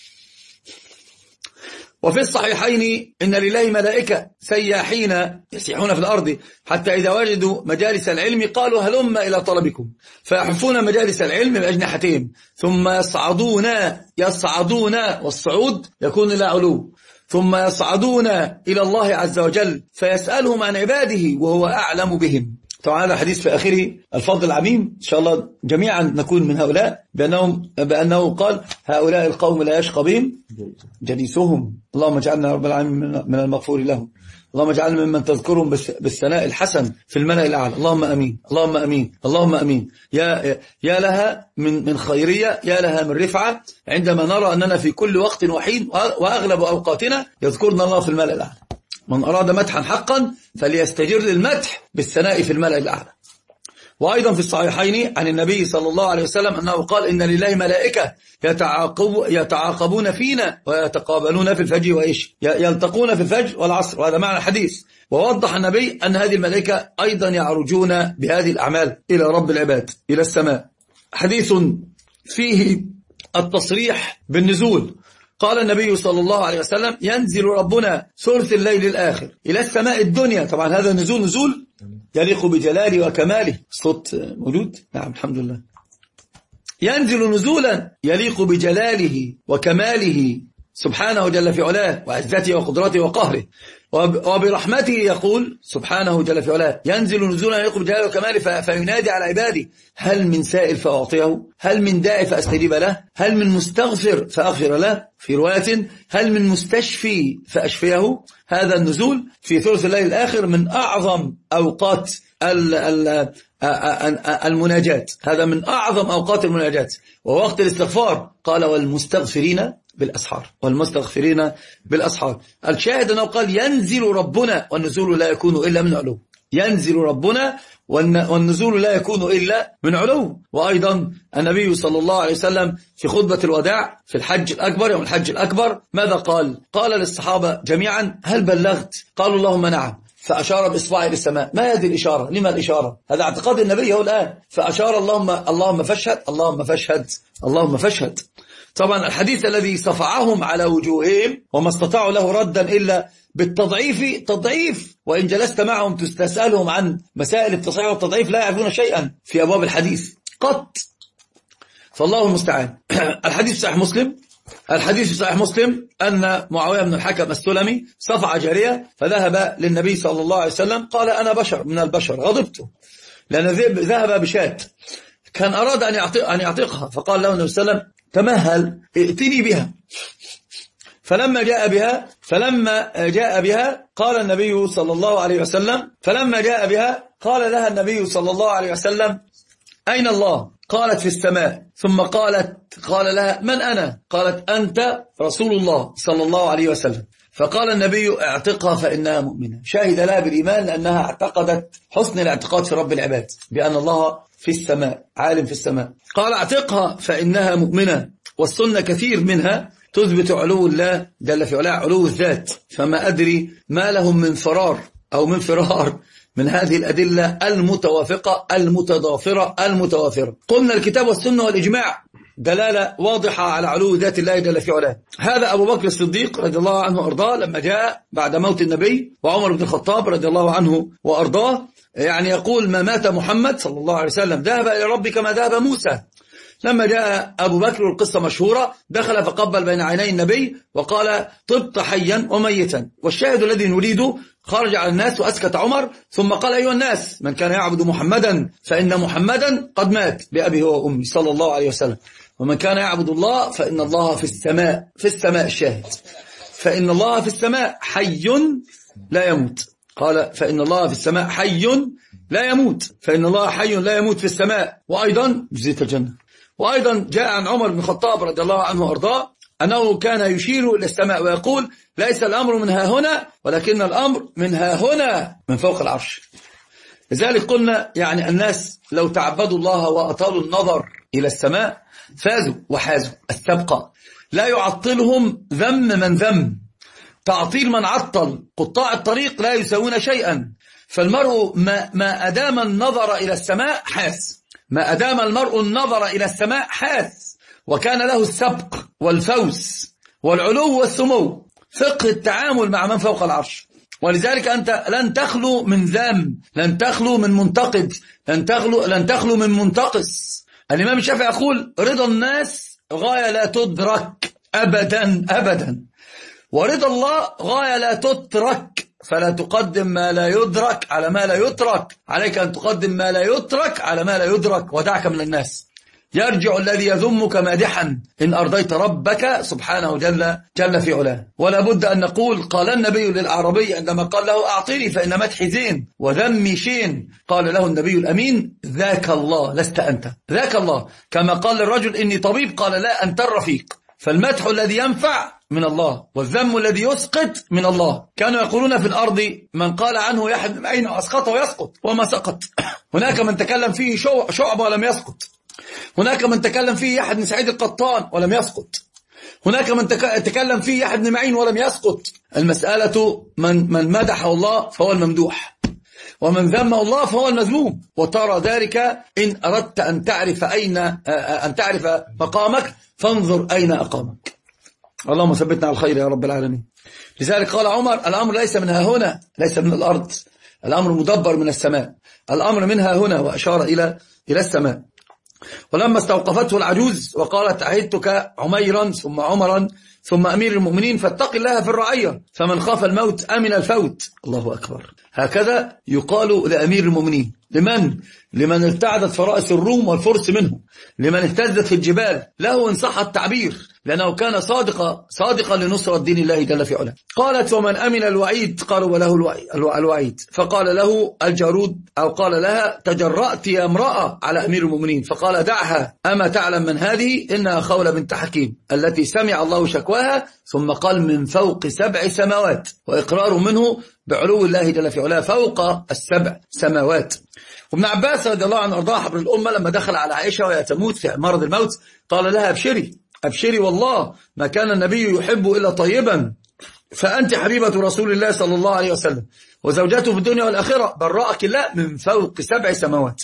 وفي الصحيحين إن لله ملائكة سياحين يسيحون في الأرض حتى إذا وجدوا مجالس العلم قالوا هلم إلى طلبكم، فيحفون مجالس العلم بأجنحتهم ثم يصعدون يصعدون والصعود يكون إلى علو، ثم يصعدون إلى الله عز وجل فيسألهم عن عباده وهو أعلم بهم. طبعا هذا حديث في آخره الفضل العميم. إن شاء الله جميعا نكون من هؤلاء، بأنهم بأنه قال هؤلاء القوم لا يشقى بهم جليسهم. اللهم اجعلنا رب العالمين من المغفور لهم، اللهم اجعلنا ممن تذكرهم بالثناء الحسن في الملأ الأعلى. اللهم أمين اللهم أمين اللهم أمين. يا يا لها من من خيرية، يا لها من رفعة عندما نرى أننا في كل وقت وحين وأغلب أوقاتنا يذكرنا الله في الملأ الأعلى. من أراد مدحا حقا فليستجر للمدح بالثناء في الملأ الأعلى. وأيضا في الصحيحين عن النبي صلى الله عليه وسلم أنه قال إن لله ملائكة يتعاقب يتعاقبون فينا ويتقابلون في الفجر وإيش يلتقون في الفجر والعصر، وهذا معنى الحديث. ووضح النبي أن هذه الملائكة أيضا يعرجون بهذه الأعمال إلى رب العباد إلى السماء. حديث فيه التصريح بالنزول. قال النبي صلى الله عليه وسلم ينزل ربنا ثلث الليل الآخر إلى السماء الدنيا. طبعا هذا نزول نزول يليق بجلاله وكماله. الصوت موجود؟ نعم الحمد لله. ينزل نزولا يليق بجلاله وكماله سبحانه جل في علاه وعزته وقدرته وقهره، وبرحمته يقول سبحانه جل في علاه ينزل نزولا يليق بجلاله وكماله فينادي على عباده هل من سائل فأعطيه، هل من داعي فأستجيب له، هل من مستغفر فأغفر له، في رواية هل من مستشفي فأشفيه. هذا النزول في ثلث الليل الآخر من أعظم أوقات المناجات، هذا من أعظم أوقات المناجات ووقت الاستغفار. قال والمستغفرين بالأسحار، والمستغفرين بالأسحار. الشاهد أنه قال ينزل ربنا والنزول لا يكون إلا من علو، ينزل ربنا والنزول لا يكون إلا من علو. وأيضا النبي صلى الله عليه وسلم في خطبة الوداع في الحج الأكبر يوم الحج الأكبر ماذا قال؟ قال للصحابة جميعا هل بلغت؟ قالوا اللهم نعم، فأشار بإصبعه للسماء. ما هذه الإشارة؟ لما الإشارة؟ هذا اعتقاد النبي هو الآن. فأشار اللهم اللهم فاشهد اللهم فاشهد اللهم فاشهد. طبعا الحديث الذي صفعهم على وجوههم وما استطاعوا له ردا إلا بالتضعيف تضعيف، وإن جلست معهم تستسألهم عن مسائل التصحيح والتضعيف لا يعرفون شيئا في أبواب الحديث قط، فالله المستعان. الحديث صحيح مسلم، الحديث صحيح مسلم أن معاوية بن الحكم السلمي صفع جارية فذهب للنبي صلى الله عليه وسلم قال أنا بشر من البشر غضبت لأن ذهب بشاة كان أراد أن يعتقها، فقال له النبي صلى الله عليه وسلم تمهل ائتني بها. فلما جاء بها فلما جاء بها قال النبي صلى الله عليه وسلم فلما جاء بها قال لها النبي صلى الله عليه وسلم أين الله؟ قالت في السماء. ثم قالت قال لها من أنا؟ قالت أنت رسول الله صلى الله عليه وسلم. فقال النبي اعتقها فإنها مؤمنة. شاهد لها بالإيمان لأنها اعتقدت حسن الاعتقاد في رب العباد بأن الله في السماء عالم في السماء. قال اعتقها فإنها مؤمنة. والسنة كثير منها تثبت علو الله جل في علاه علو الذات، فما أدري ما لهم من فرار أو من فرار من هذه الأدلة المتوافقة المتضافرة المتوافرة. قلنا الكتاب والسنة والإجماع دلالة واضحة على علو ذات الله جل في علاه. هذا أبو بكر الصديق رضي الله عنه وأرضاه لما جاء بعد موت النبي، وعمر بن الخطاب رضي الله عنه وأرضاه يعني يقول ما مات محمد صلى الله عليه وسلم ذهب إلى ربي كما ذهب موسى. لما جاء أبو بكر والقصة مشهورة دخل فقبل بين عيني النبي وقال طبت حيا وميتا. والشاهد الذي نريده خرج على الناس وأسكت عمر ثم قال أيها الناس من كان يعبد محمدا فإن محمدا قد مات بأبي هو وأمي صلى الله عليه وسلم، ومن كان يعبد الله فإن الله في السماء. في السماء الشاهد فإن الله في السماء حي لا يموت. قال فإن الله في السماء حي لا يموت، فإن الله حي لا يموت في السماء. وأيضا جزية الجنة. وأيضا جاء عن عمر بن الخطاب رضي الله عنه وأرضاه أنه كان يشير إلى السماء ويقول ليس الأمر من ها هنا ولكن الأمر من ها هنا من فوق العرش. لذلك قلنا يعني الناس لو تعبدوا الله وأطالوا النظر إلى السماء فازوا وحازوا. السبقة لا يعطلهم ذم من ذم، تعطيل من عطل. قطاع الطريق لا يسوون شيئا. فالمرء ما, ما أدام النظر إلى السماء حاس، ما أدام المرء النظر إلى السماء حاس، وكان له السبق والفوز والعلو والسمو. فقه التعامل مع من فوق العرش. ولذلك أنت لن تخلو من ذم، لن تخلو من منتقد، لن تخلو, لن تخلو من منتقص. الإمام الشافعي يقول رضا الناس غاية لا تدرك أبدا أبدا، ورضا الله غاية لا تترك، فلا تقدم ما لا يدرك على ما لا يترك، عليك أن تقدم ما لا يترك على ما لا يدرك. ودعك من الناس. يرجع الذي يذمك مادحا إن أرضيت ربك سبحانه جل, جل في علاه. ولا بد أن نقول قال النبي للأعرابي عندما قال له أعطني فإن مدحي زين وذمي شين، قال له النبي الأمين ذاك الله لست أنت، ذاك الله. كما قال للرجل إني طبيب قال لا أنت الرفيق. فالمدح الذي ينفع من الله والذم الذي يسقط من الله. كانوا يقولون في الأرض من قال عنه يحد أين أسقطه يسقط وما سقط. هناك من تكلم فيه شعبة ولم يسقط. هناك من تكلم فيه يحيى بن سعيد القطان ولم يسقط. هناك من تكلم فيه يحيى بن معين ولم يسقط. المسألة من من مدحه الله فهو الممدوح، ومن ذمه الله فهو المذموم. وترى ذلك إن أردت أن تعرف أين أن تعرف مقامك فانظر أين أقامك. اللهم ثبتنا على الخير يا رب العالمين. لذلك قال عمر الأمر ليس من ها هنا، ليس من الأرض، الأمر مدبر من السماء، الأمر منها هنا، وأشار إلى إلى السماء. ولما استوقفته العجوز وقالت عهدتك عميرا ثم عمرا ثم أمير المؤمنين، فاتق الله في الرعية، فمن خاف الموت أمن الفوت. الله أكبر. هكذا يقال لأمير المؤمنين. لمن؟ لمن ارتعدت فرائس الروم والفرس منه، لمن اهتزت في الجبال، له إن صح التعبير، لأنه كان صادقا صادقا لنصرة دين الله جل في علاه. قالت: ومن أمن الوعيد؟ قالوا: وله الوعيد. فقال له الجارود أو قال لها: تجرأت يا امرأة على أمير المؤمنين. فقال: دعها، أما تعلم من هذه؟ إنها خولة بنت حكيم التي سمع الله شكواها، ثم قال: من فوق سبع سماوات، وإقرار منه بعلو الله جل في علاه فوق السبع سماوات. وابن عباس رضي الله عنه وارضاه حبر الأمة لما دخل على عائشة وهي تموت في مرض الموت قال لها: أبشري أبشري والله ما كان النبي يحب إلا طيبا، فأنت حبيبة رسول الله صلى الله عليه وسلم وزوجته في الدنيا والآخرة، برأك الله من فوق سبع سماوات.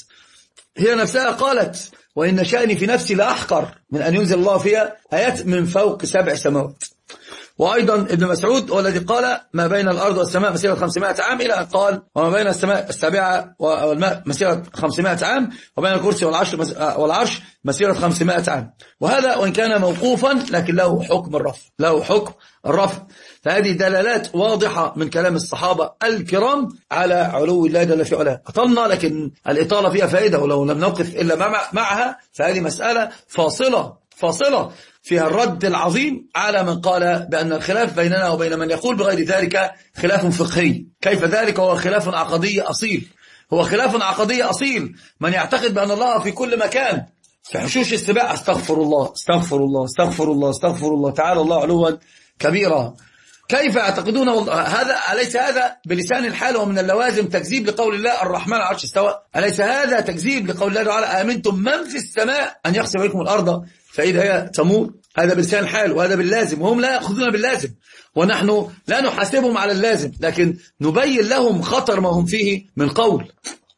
هي نفسها قالت: وإن شأني في نفسي لأحقر من أن ينزل الله فيها آيات من فوق سبع سماوات. وأيضا ابن مسعود هو الذي قال: ما بين الأرض والسماء مسيرة خمسمائة عام، إلى أن قال: وما بين السماء السابعة والماء مسيرة خمسمائة عام، وبين الكرسي والعرش والعرش مسيرة خمسمائة عام. وهذا وإن كان موقوفا لكن له حكم الرفع، له حكم الرفع. فهذه دلالات واضحة من كلام الصحابة الكرام على علو الله جل في علاه. أطلنا لكن الإطالة فيها فائدة، ولو لم نوقف إلا معها فهذه مسألة فاصلة فاصلة فيها الرد العظيم على من قال بأن الخلاف بيننا وبين من يقول بغير ذلك خلاف فقهي. كيف ذلك؟ هو خلاف عقدي أصيل، هو خلاف عقدي أصيل. من يعتقد بأن الله في كل مكان في حشوش السباع، استغفر الله استغفر الله استغفر الله استغفر الله تعالى الله علوا كبيرا. كيف يعتقدون هذا؟ أليس هذا بلسان الحال ومن اللوازم تكذيب لقول الله الرحمن على العرش استوى؟ أليس هذا تكذيب لقول الله تعالى: آمنتم من في السماء أن يخسف بكم الأرض فإذا هي تمور؟ هذا بلسان الحال وهذا باللازم، وهم لا يأخذون باللازم، ونحن لا نحاسبهم على اللازم، لكن نبين لهم خطر ما هم فيه من قول.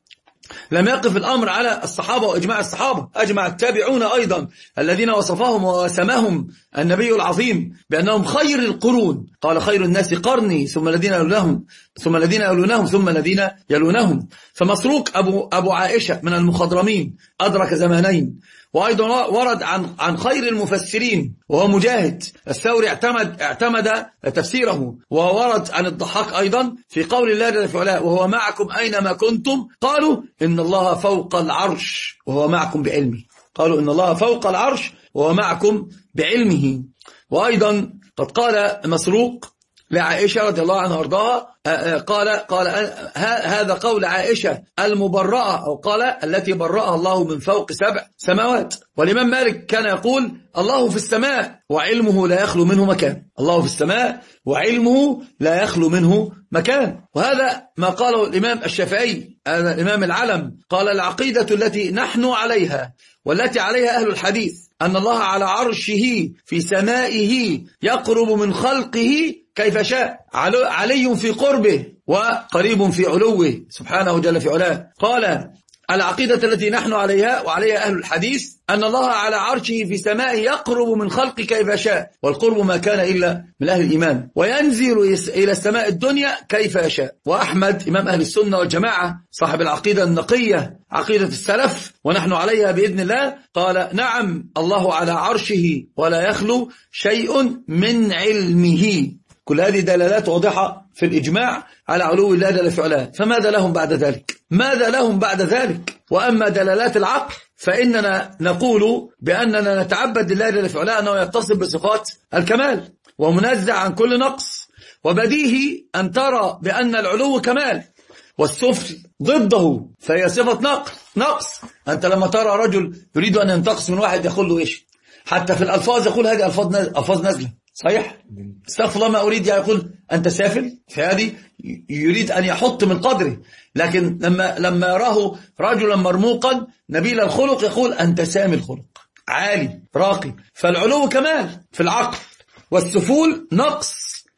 لم يقف الأمر على الصحابة وإجماع الصحابة، أجمع التابعون أيضا الذين وصفهم وسماهم النبي العظيم بأنهم خير القرون. قال: خير الناس قرني ثم الذين يلونهم ثم الذين يلونهم ثم الذين يلونهم. فمسروق أبو, أبو عائشة من المخضرمين أدرك زمانين. وأيضا ورد عن عن خير المفسرين وهو مجاهد الثوري اعتمد اعتمد تفسيره. وورد عن الضحاك أيضا في قول الله جل وعلا: وهو معكم أينما كنتم، قالوا إن الله فوق العرش وهو معكم بعلمه. قالوا إن الله فوق العرش وهو معكم بعلمه. وأيضا قد قال مسروق لعائشة رضي الله عنها وارضاها، قال قال هذا قول عائشة المبرأة، أو قال التي برأها الله من فوق سبع سماوات. والإمام مالك كان يقول: الله في السماء وعلمه لا يخلو منه مكان، الله في السماء وعلمه لا يخلو منه مكان. وهذا ما قاله الإمام الشافعي، هذا الإمام العلم، قال: العقيدة التي نحن عليها والتي عليها أهل الحديث أن الله على عرشه في سمائه يقرب من خلقه كيف شاء، علي في قربه وقريب في علوه سبحانه جل في علاه. قال: العقيدة التي نحن عليها وعليها أهل الحديث أن الله على عرشه في سمائه يقرب من خلق كيف شاء، والقرب ما كان إلا من أهل الإيمان، وينزل إلى السماء الدنيا كيف يشاء. وأحمد إمام أهل السنة والجماعة صاحب العقيدة النقية عقيدة السلف ونحن عليها بإذن الله، قال: نعم الله على عرشه ولا يخلو شيء من علمه. كل هذه دلالات واضحة في الإجماع على علو الله جل في علاه. فماذا لهم بعد ذلك؟ ماذا لهم بعد ذلك؟ وأما دلالات العقل فإننا نقول بأننا نتعبد لله جل في علاه أنه يتصف بصفات الكمال ومنزع عن كل نقص. وبديهي أن ترى بأن العلو كمال والسفل ضده فهي صفة نقص نقص. أنت لما ترى رجل يريد أن ينتقص من واحد يقول له إيش؟ حتى في الألفاظ يقول هذه ألفاظ ألفاظ نازلة، صحيح؟ استغفر الله ما أريد يقول أنت سافل، فهذه يريد أن يحط من قدره. لكن لما لما يراه رجلا مرموقا نبيل الخلق يقول أنت سامي الخلق عالي راقي. فالعلو كمال في العقل والسفول نقص.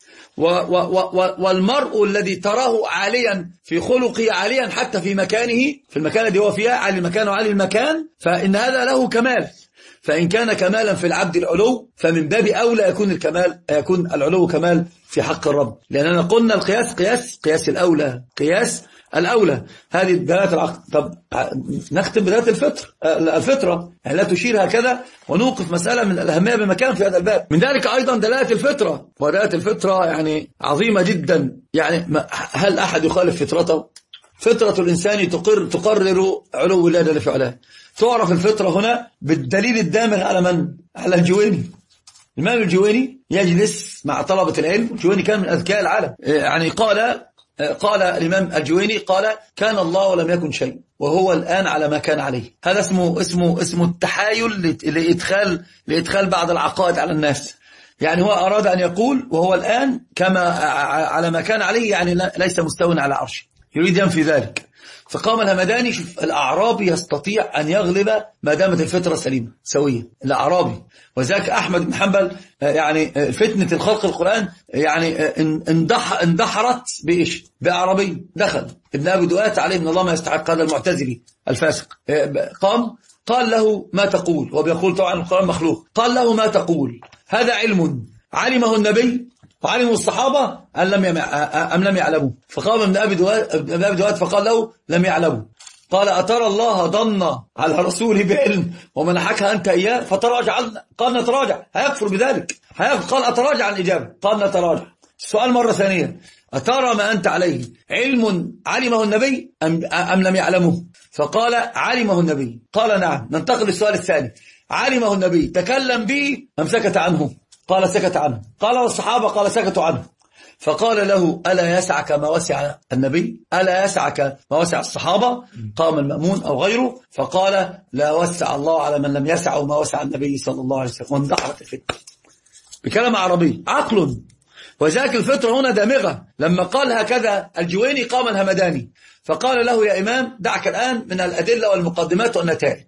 و و و والمرء الذي تراه عاليا في خلقه عاليا حتى في مكانه في المكان الذي هو فيها عالي المكان وعالي المكان، فإن هذا له كمال. فإن كان كمالا في العبد العلو فمن باب أولى يكون الكمال يكون العلو كمال في حق الرب، لأننا قلنا القياس قياس قياس الأولى قياس الأولى هذه بدايات العقد. طب نختم بدايات الفطر الفطرة يعني لا تشير هكذا، ونوقف مسألة من الأهمية بمكان في هذا الباب. من ذلك أيضا دلالة الفطرة، ودلالة الفطرة يعني عظيمة جدا. يعني هل أحد يخالف فطرته؟ فطرة الإنسان تقر تقرر علو الله جل في علاه. تعرف الفطرة هنا بالدليل الدامغ على من؟ على الجويني. الإمام الجويني يجلس مع طلبة العلم. الجويني كان من أذكياء العالم. يعني قال قال الإمام الجويني قال كان الله ولم يكن شيء وهو الآن على ما كان عليه. هذا اسمه اسمه اسمه التحايل لإدخال لإدخال بعض العقائد على الناس. يعني هو أراد أن يقول وهو الآن كما على ما كان عليه، يعني ليس مستوى على عرشه، يريد ينفي ذلك. فقام الهمداني، شوف الأعرابي يستطيع أن يغلب ما دامت الفطرة سليمة سوية، الأعرابي. وذاك أحمد بن حنبل يعني فتنة الخلق القرآن يعني اندحرت بإيش؟ بأعرابي دخل ابن أبي دؤات عليه من الله ما يستحق، هذا المعتزلي الفاسق. قام قال له ما تقول، وبيقول طبعا القرآن مخلوق. قال له ما تقول؟ هذا علم علمه النبي وعلموا الصحابة أم لم أم لم يعلموا؟ فقام ابن أبي دواد فقال له لم يعلموا. قال أترى الله ضن على رسوله بعلم ومنحكها أنت إياه؟ فتراجع. قال نتراجع، هيكفر بذلك. قال أتراجع عن الإجابة؟ قال نتراجع. السؤال مرة ثانية، أترى ما أنت عليه علم علمه النبي أم, أم لم يعلمه؟ فقال علمه النبي. قال نعم. ننتقل للسؤال الثاني، علمه النبي تكلم به أم سكت عنه؟ قال سكت عنه. قال والصحابة؟ قال سكتوا عنه. فقال له ألا يسعك ما وسع النبي؟ ألا يسعك ما وسع الصحابة؟ قام المأمون أو غيره فقال لا وسع الله على من لم يسع ما وسع النبي صلى الله عليه وسلم. واندحرت الفتنة بكلام عربي عقل. وذاك الفطرة هنا دامغة. لما قال هكذا الجويني قام الهمداني فقال له يا إمام دعك الآن من الأدلة والمقدمات والنتائج،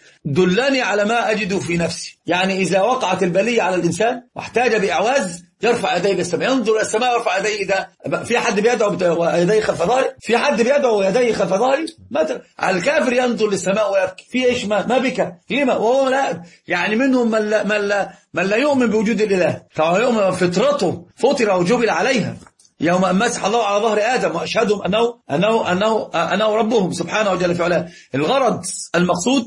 دلني على ما أجد في نفسي. يعني إذا وقعت البلية على الإنسان واحتاج بإعواز يرفع يديه إلى السماء، ينظر إلى السماء ويرفع يديه. إذا في حد بيدعو يديه خلف ظهري؟ في حد بيدعو يديه خلف ظهري؟ مثلا على الكافر ينظر للسماء ويبكي، في إيش؟ ما, ما بك لما؟ وهو لا يعني منهم من لا, من لا, من لا يؤمن بوجود الإله. طبعا يؤمن فطرته فطر وجبل عليها. يوم أن مسح الله على ظهر آدم وأشهدهم أنه أنه أنه أنه ربهم سبحانه وجل في علاه. الغرض المقصود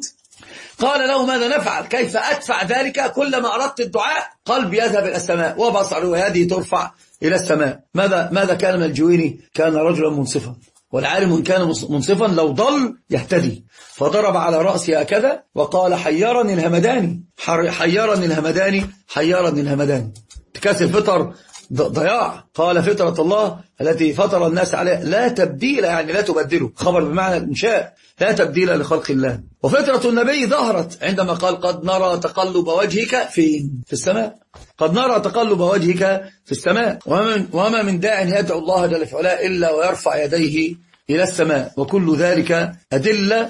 قال له ماذا نفعل؟ كيف أدفع ذلك؟ كلما أردت الدعاء قلبي يذهب إلى السماء وبصري ويدي ترفع إلى السماء. ماذا ماذا كان من الجويني؟ كان رجلا منصفا، والعالم إن كان منصفا لو ضل يهتدي. فضرب على رأسي هكذا وقال حيرني الهمداني، حيرني الهمداني، حيرني الهمداني. تكاسل فطر ضياع. قال فطرة الله التي فطر الناس عليها لا تبديل، يعني لا تبدله، خبر بمعنى الإنشاء، لا تبديل لخلق الله. وفطرة النبي ظهرت عندما قال قد نرى تقلب وجهك في في السماء، قد نرى تقلب وجهك في السماء. وما, وما من داع يدعو الله جل في علاه إلا ويرفع يديه إلى السماء. وكل ذلك أدلة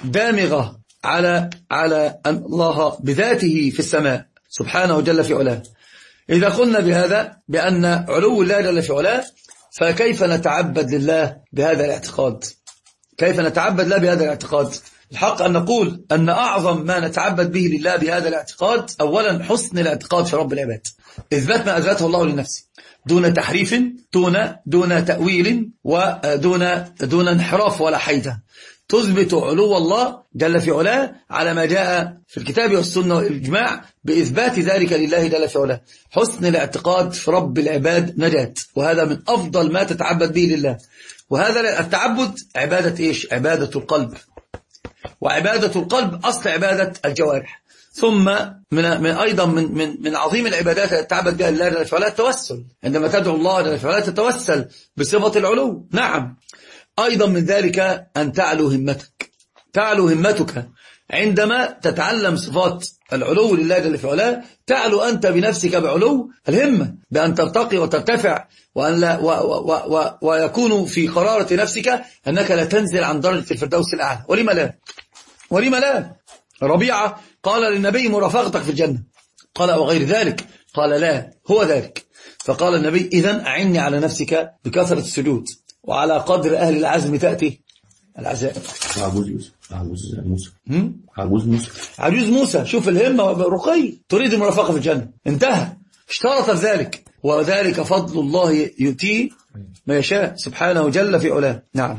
دامغة على على أن الله بذاته في السماء سبحانه جل في علاه. إذا قلنا بهذا بأن علو الله جل في علاه، فكيف نتعبد لله بهذا الاعتقاد؟ كيف نتعبد له بهذا الاعتقاد؟ الحق أن نقول أن أعظم ما نتعبد به لله بهذا الاعتقاد أولا حسن الاعتقاد في رب العباد، إثبات ما أثبته الله لنفسه دون تحريف، دون دون تأويل، ودون دون انحراف ولا حيدة. تثبت علو الله جل في علاه على ما جاء في الكتاب والسنة والإجماع بإثبات ذلك لله جل في علاه. حسن الاعتقاد في رب العباد نجاة، وهذا من أفضل ما تتعبد به لله. وهذا التعبد عبادة إيش؟ عبادة القلب. وعبادة القلب أصل عبادة الجوارح. ثم من, من أيضا من, من, من عظيم العبادات التي تعبد بها الله جل في علاه التوسل. عندما تدعو الله جل في علاه تتوسل بصفة العلو. نعم. أيضا من ذلك أن تعلو همتك، تعلو همتك عندما تتعلم صفات العلو لله جل في علاه. تعلو أنت بنفسك بعلو الهمة، بأن ترتقي وترتفع، وأن لا و و و ويكون في قرارة نفسك أنك لا تنزل عن درجة الفردوس الأعلى. ولما لا؟ ولما لا؟ ربيعة قال للنبي مرافقتك في الجنة، قال وغير ذلك؟ قال لا، هو ذلك. فقال النبي إذن أعني على نفسك بكثرة السجود، وعلى قدر أهل العزم تأتي العزائم. عجوز يوسف، عجوز موسى، عجوز موسى، عجوز موسى. شوف الهمة رقي، تريد المرافقة في الجنة، انتهى، اشترط ذلك. وذلك فضل الله يؤتيه ما يشاء سبحانه جل في علاه. نعم.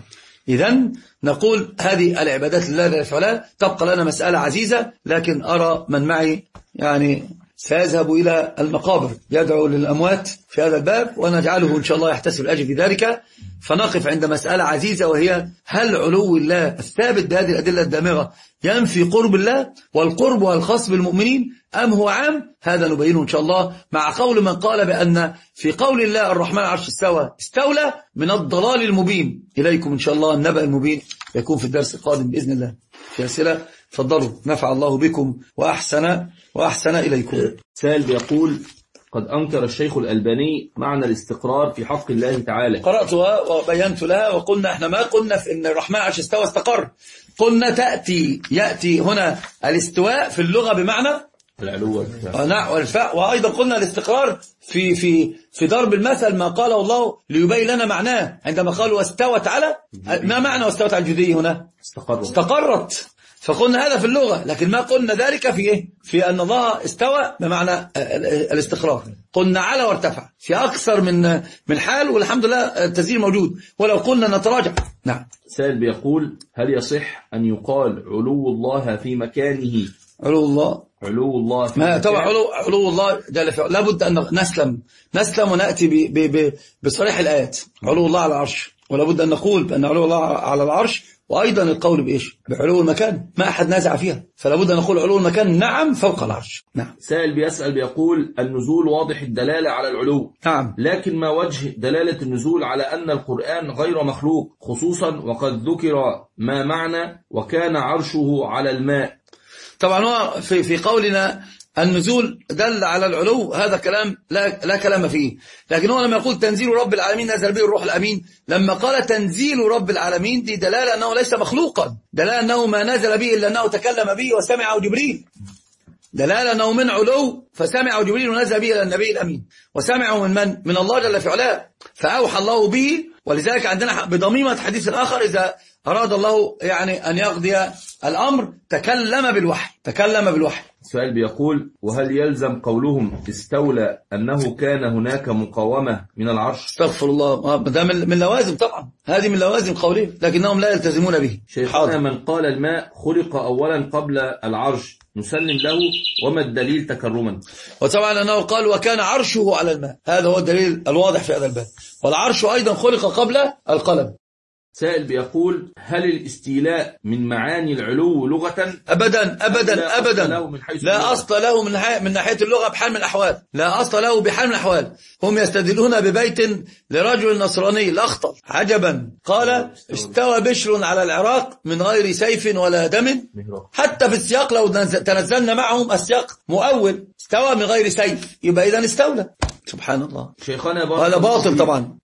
إذن نقول هذه العبادات لله جل في علاه تبقى لنا مسألة عزيزة، لكن أرى من معي يعني سيذهب إلى المقابر يدعو للأموات في هذا الباب، ونجعله إن شاء الله يحتسب الأجر في ذلك. فنقف عند مسألة عزيزة، وهي هل علو الله الثابت بهذه الأدلة الدامغة ينفي قرب الله والقرب والخاص بالمؤمنين، أم هو عام؟ هذا نبينه إن شاء الله مع قول من قال بأن في قول الله الرحمن على العرش استوى استولى من الضلال المبين. إليكم إن شاء الله النبأ المبين يكون في الدرس القادم بإذن الله. في أسئلة تفضلوا، نفع الله بكم وأحسن وأحسن إليكم. سائل بيقول: قد أنكر الشيخ الألباني معنى الاستقرار في حق الله تعالى. قرأتها وبينت لها، وقلنا احنا ما قلنا في ان الرحمن عرش استوى استقر، قلنا تأتي يأتي هنا الاستواء في اللغة بمعنى العلو والفاء، وأيضا قلنا الاستقرار في في في ضرب المثل ما قاله الله ليبين لنا معناه عندما قالوا واستوت على، ما معنى واستوت على الجدي هنا؟ استقرت. استقرت. فقلنا هذا في اللغة، لكن ما قلنا ذلك في إيه؟ في أن الله استوى بمعنى الاستقرار. قلنا على وارتفع في أكثر من من حال، والحمد لله التسجيل موجود، ولو قلنا نتراجع. نعم. سائل بيقول: هل يصح أن يقال علو الله في مكانه؟ علو الله علو الله في ما طبعا مكان. علو علو الله جل في علاه لابد أن نسلم نسلم ونأتي ب ب بصريح الآيات. علو الله على العرش، ولابد أن نقول بأن علو الله على العرش، وأيضا القول بإيش؟ بعلو المكان، ما أحد نازع فيها، فلا بد أن نقول علو المكان نعم فوق العرش. نعم. سائل بيسأل بيقول: النزول واضح الدلالة على العلو، نعم، لكن ما وجه دلالة النزول على أن القرآن غير مخلوق، خصوصا وقد ذكر ما معنى وكان عرشه على الماء؟ طبعا هو في في قولنا النزول دل على العلو، هذا كلام لا لا كلام فيه، لكن هو لما يقول تنزيل رب العالمين نزل به الروح الأمين، لما قال تنزيل رب العالمين دي دلالة أنه ليس مخلوقا، دلالة أنه ما نزل به إلا أنه تكلم به وسمعه جبريل، دلالة أنه من علو فسمعه جبريل ونزل به إلى النبي الأمين، وسمعه من من؟ من الله جل في علاه، فأوحى الله به. ولذلك عندنا بضميمة حديث آخر: إذا أراد الله يعني أن يقضي الأمر تكلم بالوحي، تكلم بالوحي. السؤال بيقول: وهل يلزم قولهم استولى أنه كان هناك مقاومة من العرش؟ استغفر الله، ده من لوازم، طبعا هذه من لوازم قولهم، لكنهم لا يلتزمون به. شيخنا، من قال الماء خلق أولا قبل العرش نسلم له، وما الدليل تكرما؟ وطبعا أنه قال وكان عرشه على الماء، هذا هو الدليل الواضح في هذا الباب، والعرش أيضا خلق قبل القلم. سائل بيقول: هل الاستيلاء من معاني العلو لغة؟ أبدا أبدا لا أبدا، أصل لا أصل له من من ناحية اللغة بحال من الأحوال، لا أصل له بحال من الأحوال. هم يستدلون ببيت لرجل نصراني الأخطل عجبا قال: استوى بشر على العراق من غير سيف ولا دم، حتى في السياق لو تنزلنا معهم السياق مؤول، استوى من غير سيف، يبقى إذن استولى. سبحان الله. شيخنا، هذا باطل طبعا.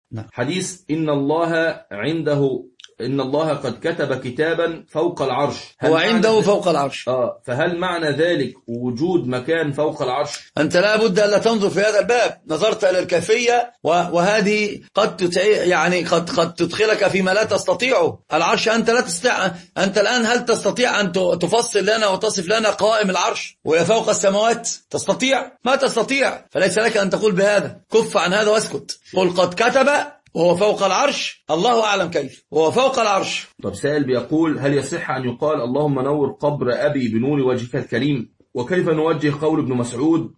حديث إن الله عنده إن الله قد كتب كتابا فوق العرش، هو عنده فوق العرش. آه فهل معنى ذلك وجود مكان فوق العرش؟ أنت لا بد أن لا تنظر في هذا الباب، نظرت إلى الكيفية وهذه قد يعني قد قد تدخلك فيما لا تستطيعه. العرش أنت لا تستطيع، أنت الآن هل تستطيع أن تفصل لنا وتصف لنا قوائم العرش وهي فوق السماوات؟ تستطيع؟ ما تستطيع، فليس لك أن تقول بهذا، كف عن هذا واسكت. قل قد كتب وهو فوق العرش، الله أعلم كيف وهو فوق العرش. طب سائل بيقول: هل يصح أن يقال اللهم نور قبر أبي بنور وجهك الكريم؟ وكيف نوجه قول ابن مسعود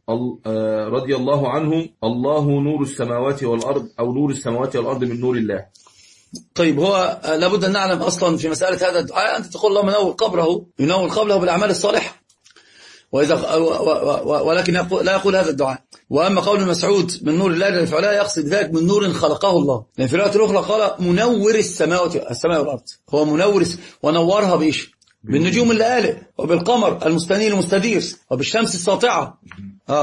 رضي الله عنه: الله نور السماوات والأرض، أو نور السماوات والأرض من نور الله؟ طيب، هو لابد أن نعلم أصلا في مسألة هذا الدعاء، أنت تقول اللهم نور قبره، ينور قبره بالأعمال الصالحة، وإذا ولكن لا يقول هذا الدعاء. وأما قول مسعود من نور الله جل في علاه يقصد ذلك من نور خلقه الله، لأن في الآية الأخرى قال منور السماوات السماء والأرض، هو منور ونورها بإيش؟ بالنجوم اللآلئ، وبالقمر المستنير المستدير، وبالشمس الساطعة. آه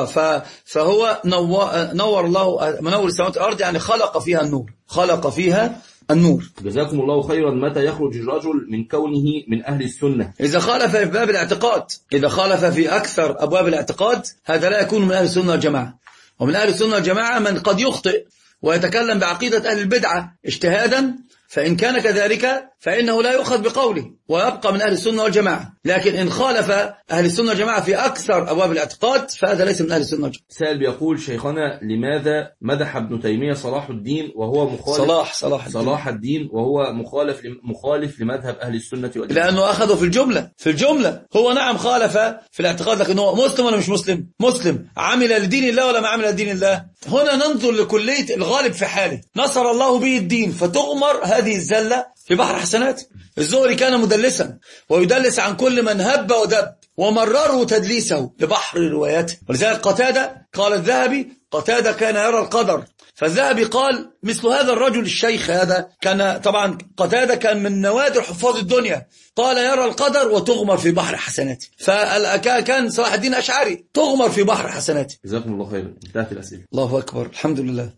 فهو نور الله منور السماوات والأرض، يعني خلق فيها النور، خلق فيها النور. جزاكم الله خيرا. متى يخرج الرجل من كونه من أهل السنة؟ إذا خالف في باب الاعتقاد، إذا خالف في أكثر أبواب الاعتقاد هذا لا يكون من أهل السنة والجماعة. ومن أهل السنة والجماعة من قد يخطئ ويتكلم بعقيدة أهل البدعة اجتهادا، فإن كان كذلك فإنه لا يؤخذ بقوله ويبقى من أهل السنة والجماعة. لكن إن خالف أهل السنة والجماعة في أكثر أبواب الاعتقاد فهذا ليس من أهل السنة والجماعة. سائل بيقول شيخنا لماذا مدح ابن تيمية صلاح الدين وهو مخالف صلاح صلاح الدين, صلاح الدين وهو مخالف مخالف لمذهب أهل السنة والجماعة؟ لأنه أخذه في الجملة في الجملة هو نعم خالف في الاعتقاد، لكن هو مسلم ولا مش مسلم؟ مسلم. عمل لدين الله ولا ما عمل لدين الله؟ هنا ننظر لكلية الغالب في حاله. نصر الله به الدين فتغمر هذه الزلة في بحر حسنات. الزهري كان مدلسا ويدلس عن كل من هب ودب ومرروا تدليسه لبحر رواياته. ولذلك قتادة قال الذهبي قتادة كان يرى القدر، فالذهبي قال مثل هذا الرجل الشيخ هذا كان طبعا قتادة كان من نوادر حفاظ الدنيا، قال يرى القدر وتغمر في بحر حسناته. فكان صلاح الدين أشعري تغمر في بحر حسناته. جزاكم الله خيرا. انتهت الأسئلة. الله أكبر. الحمد لله.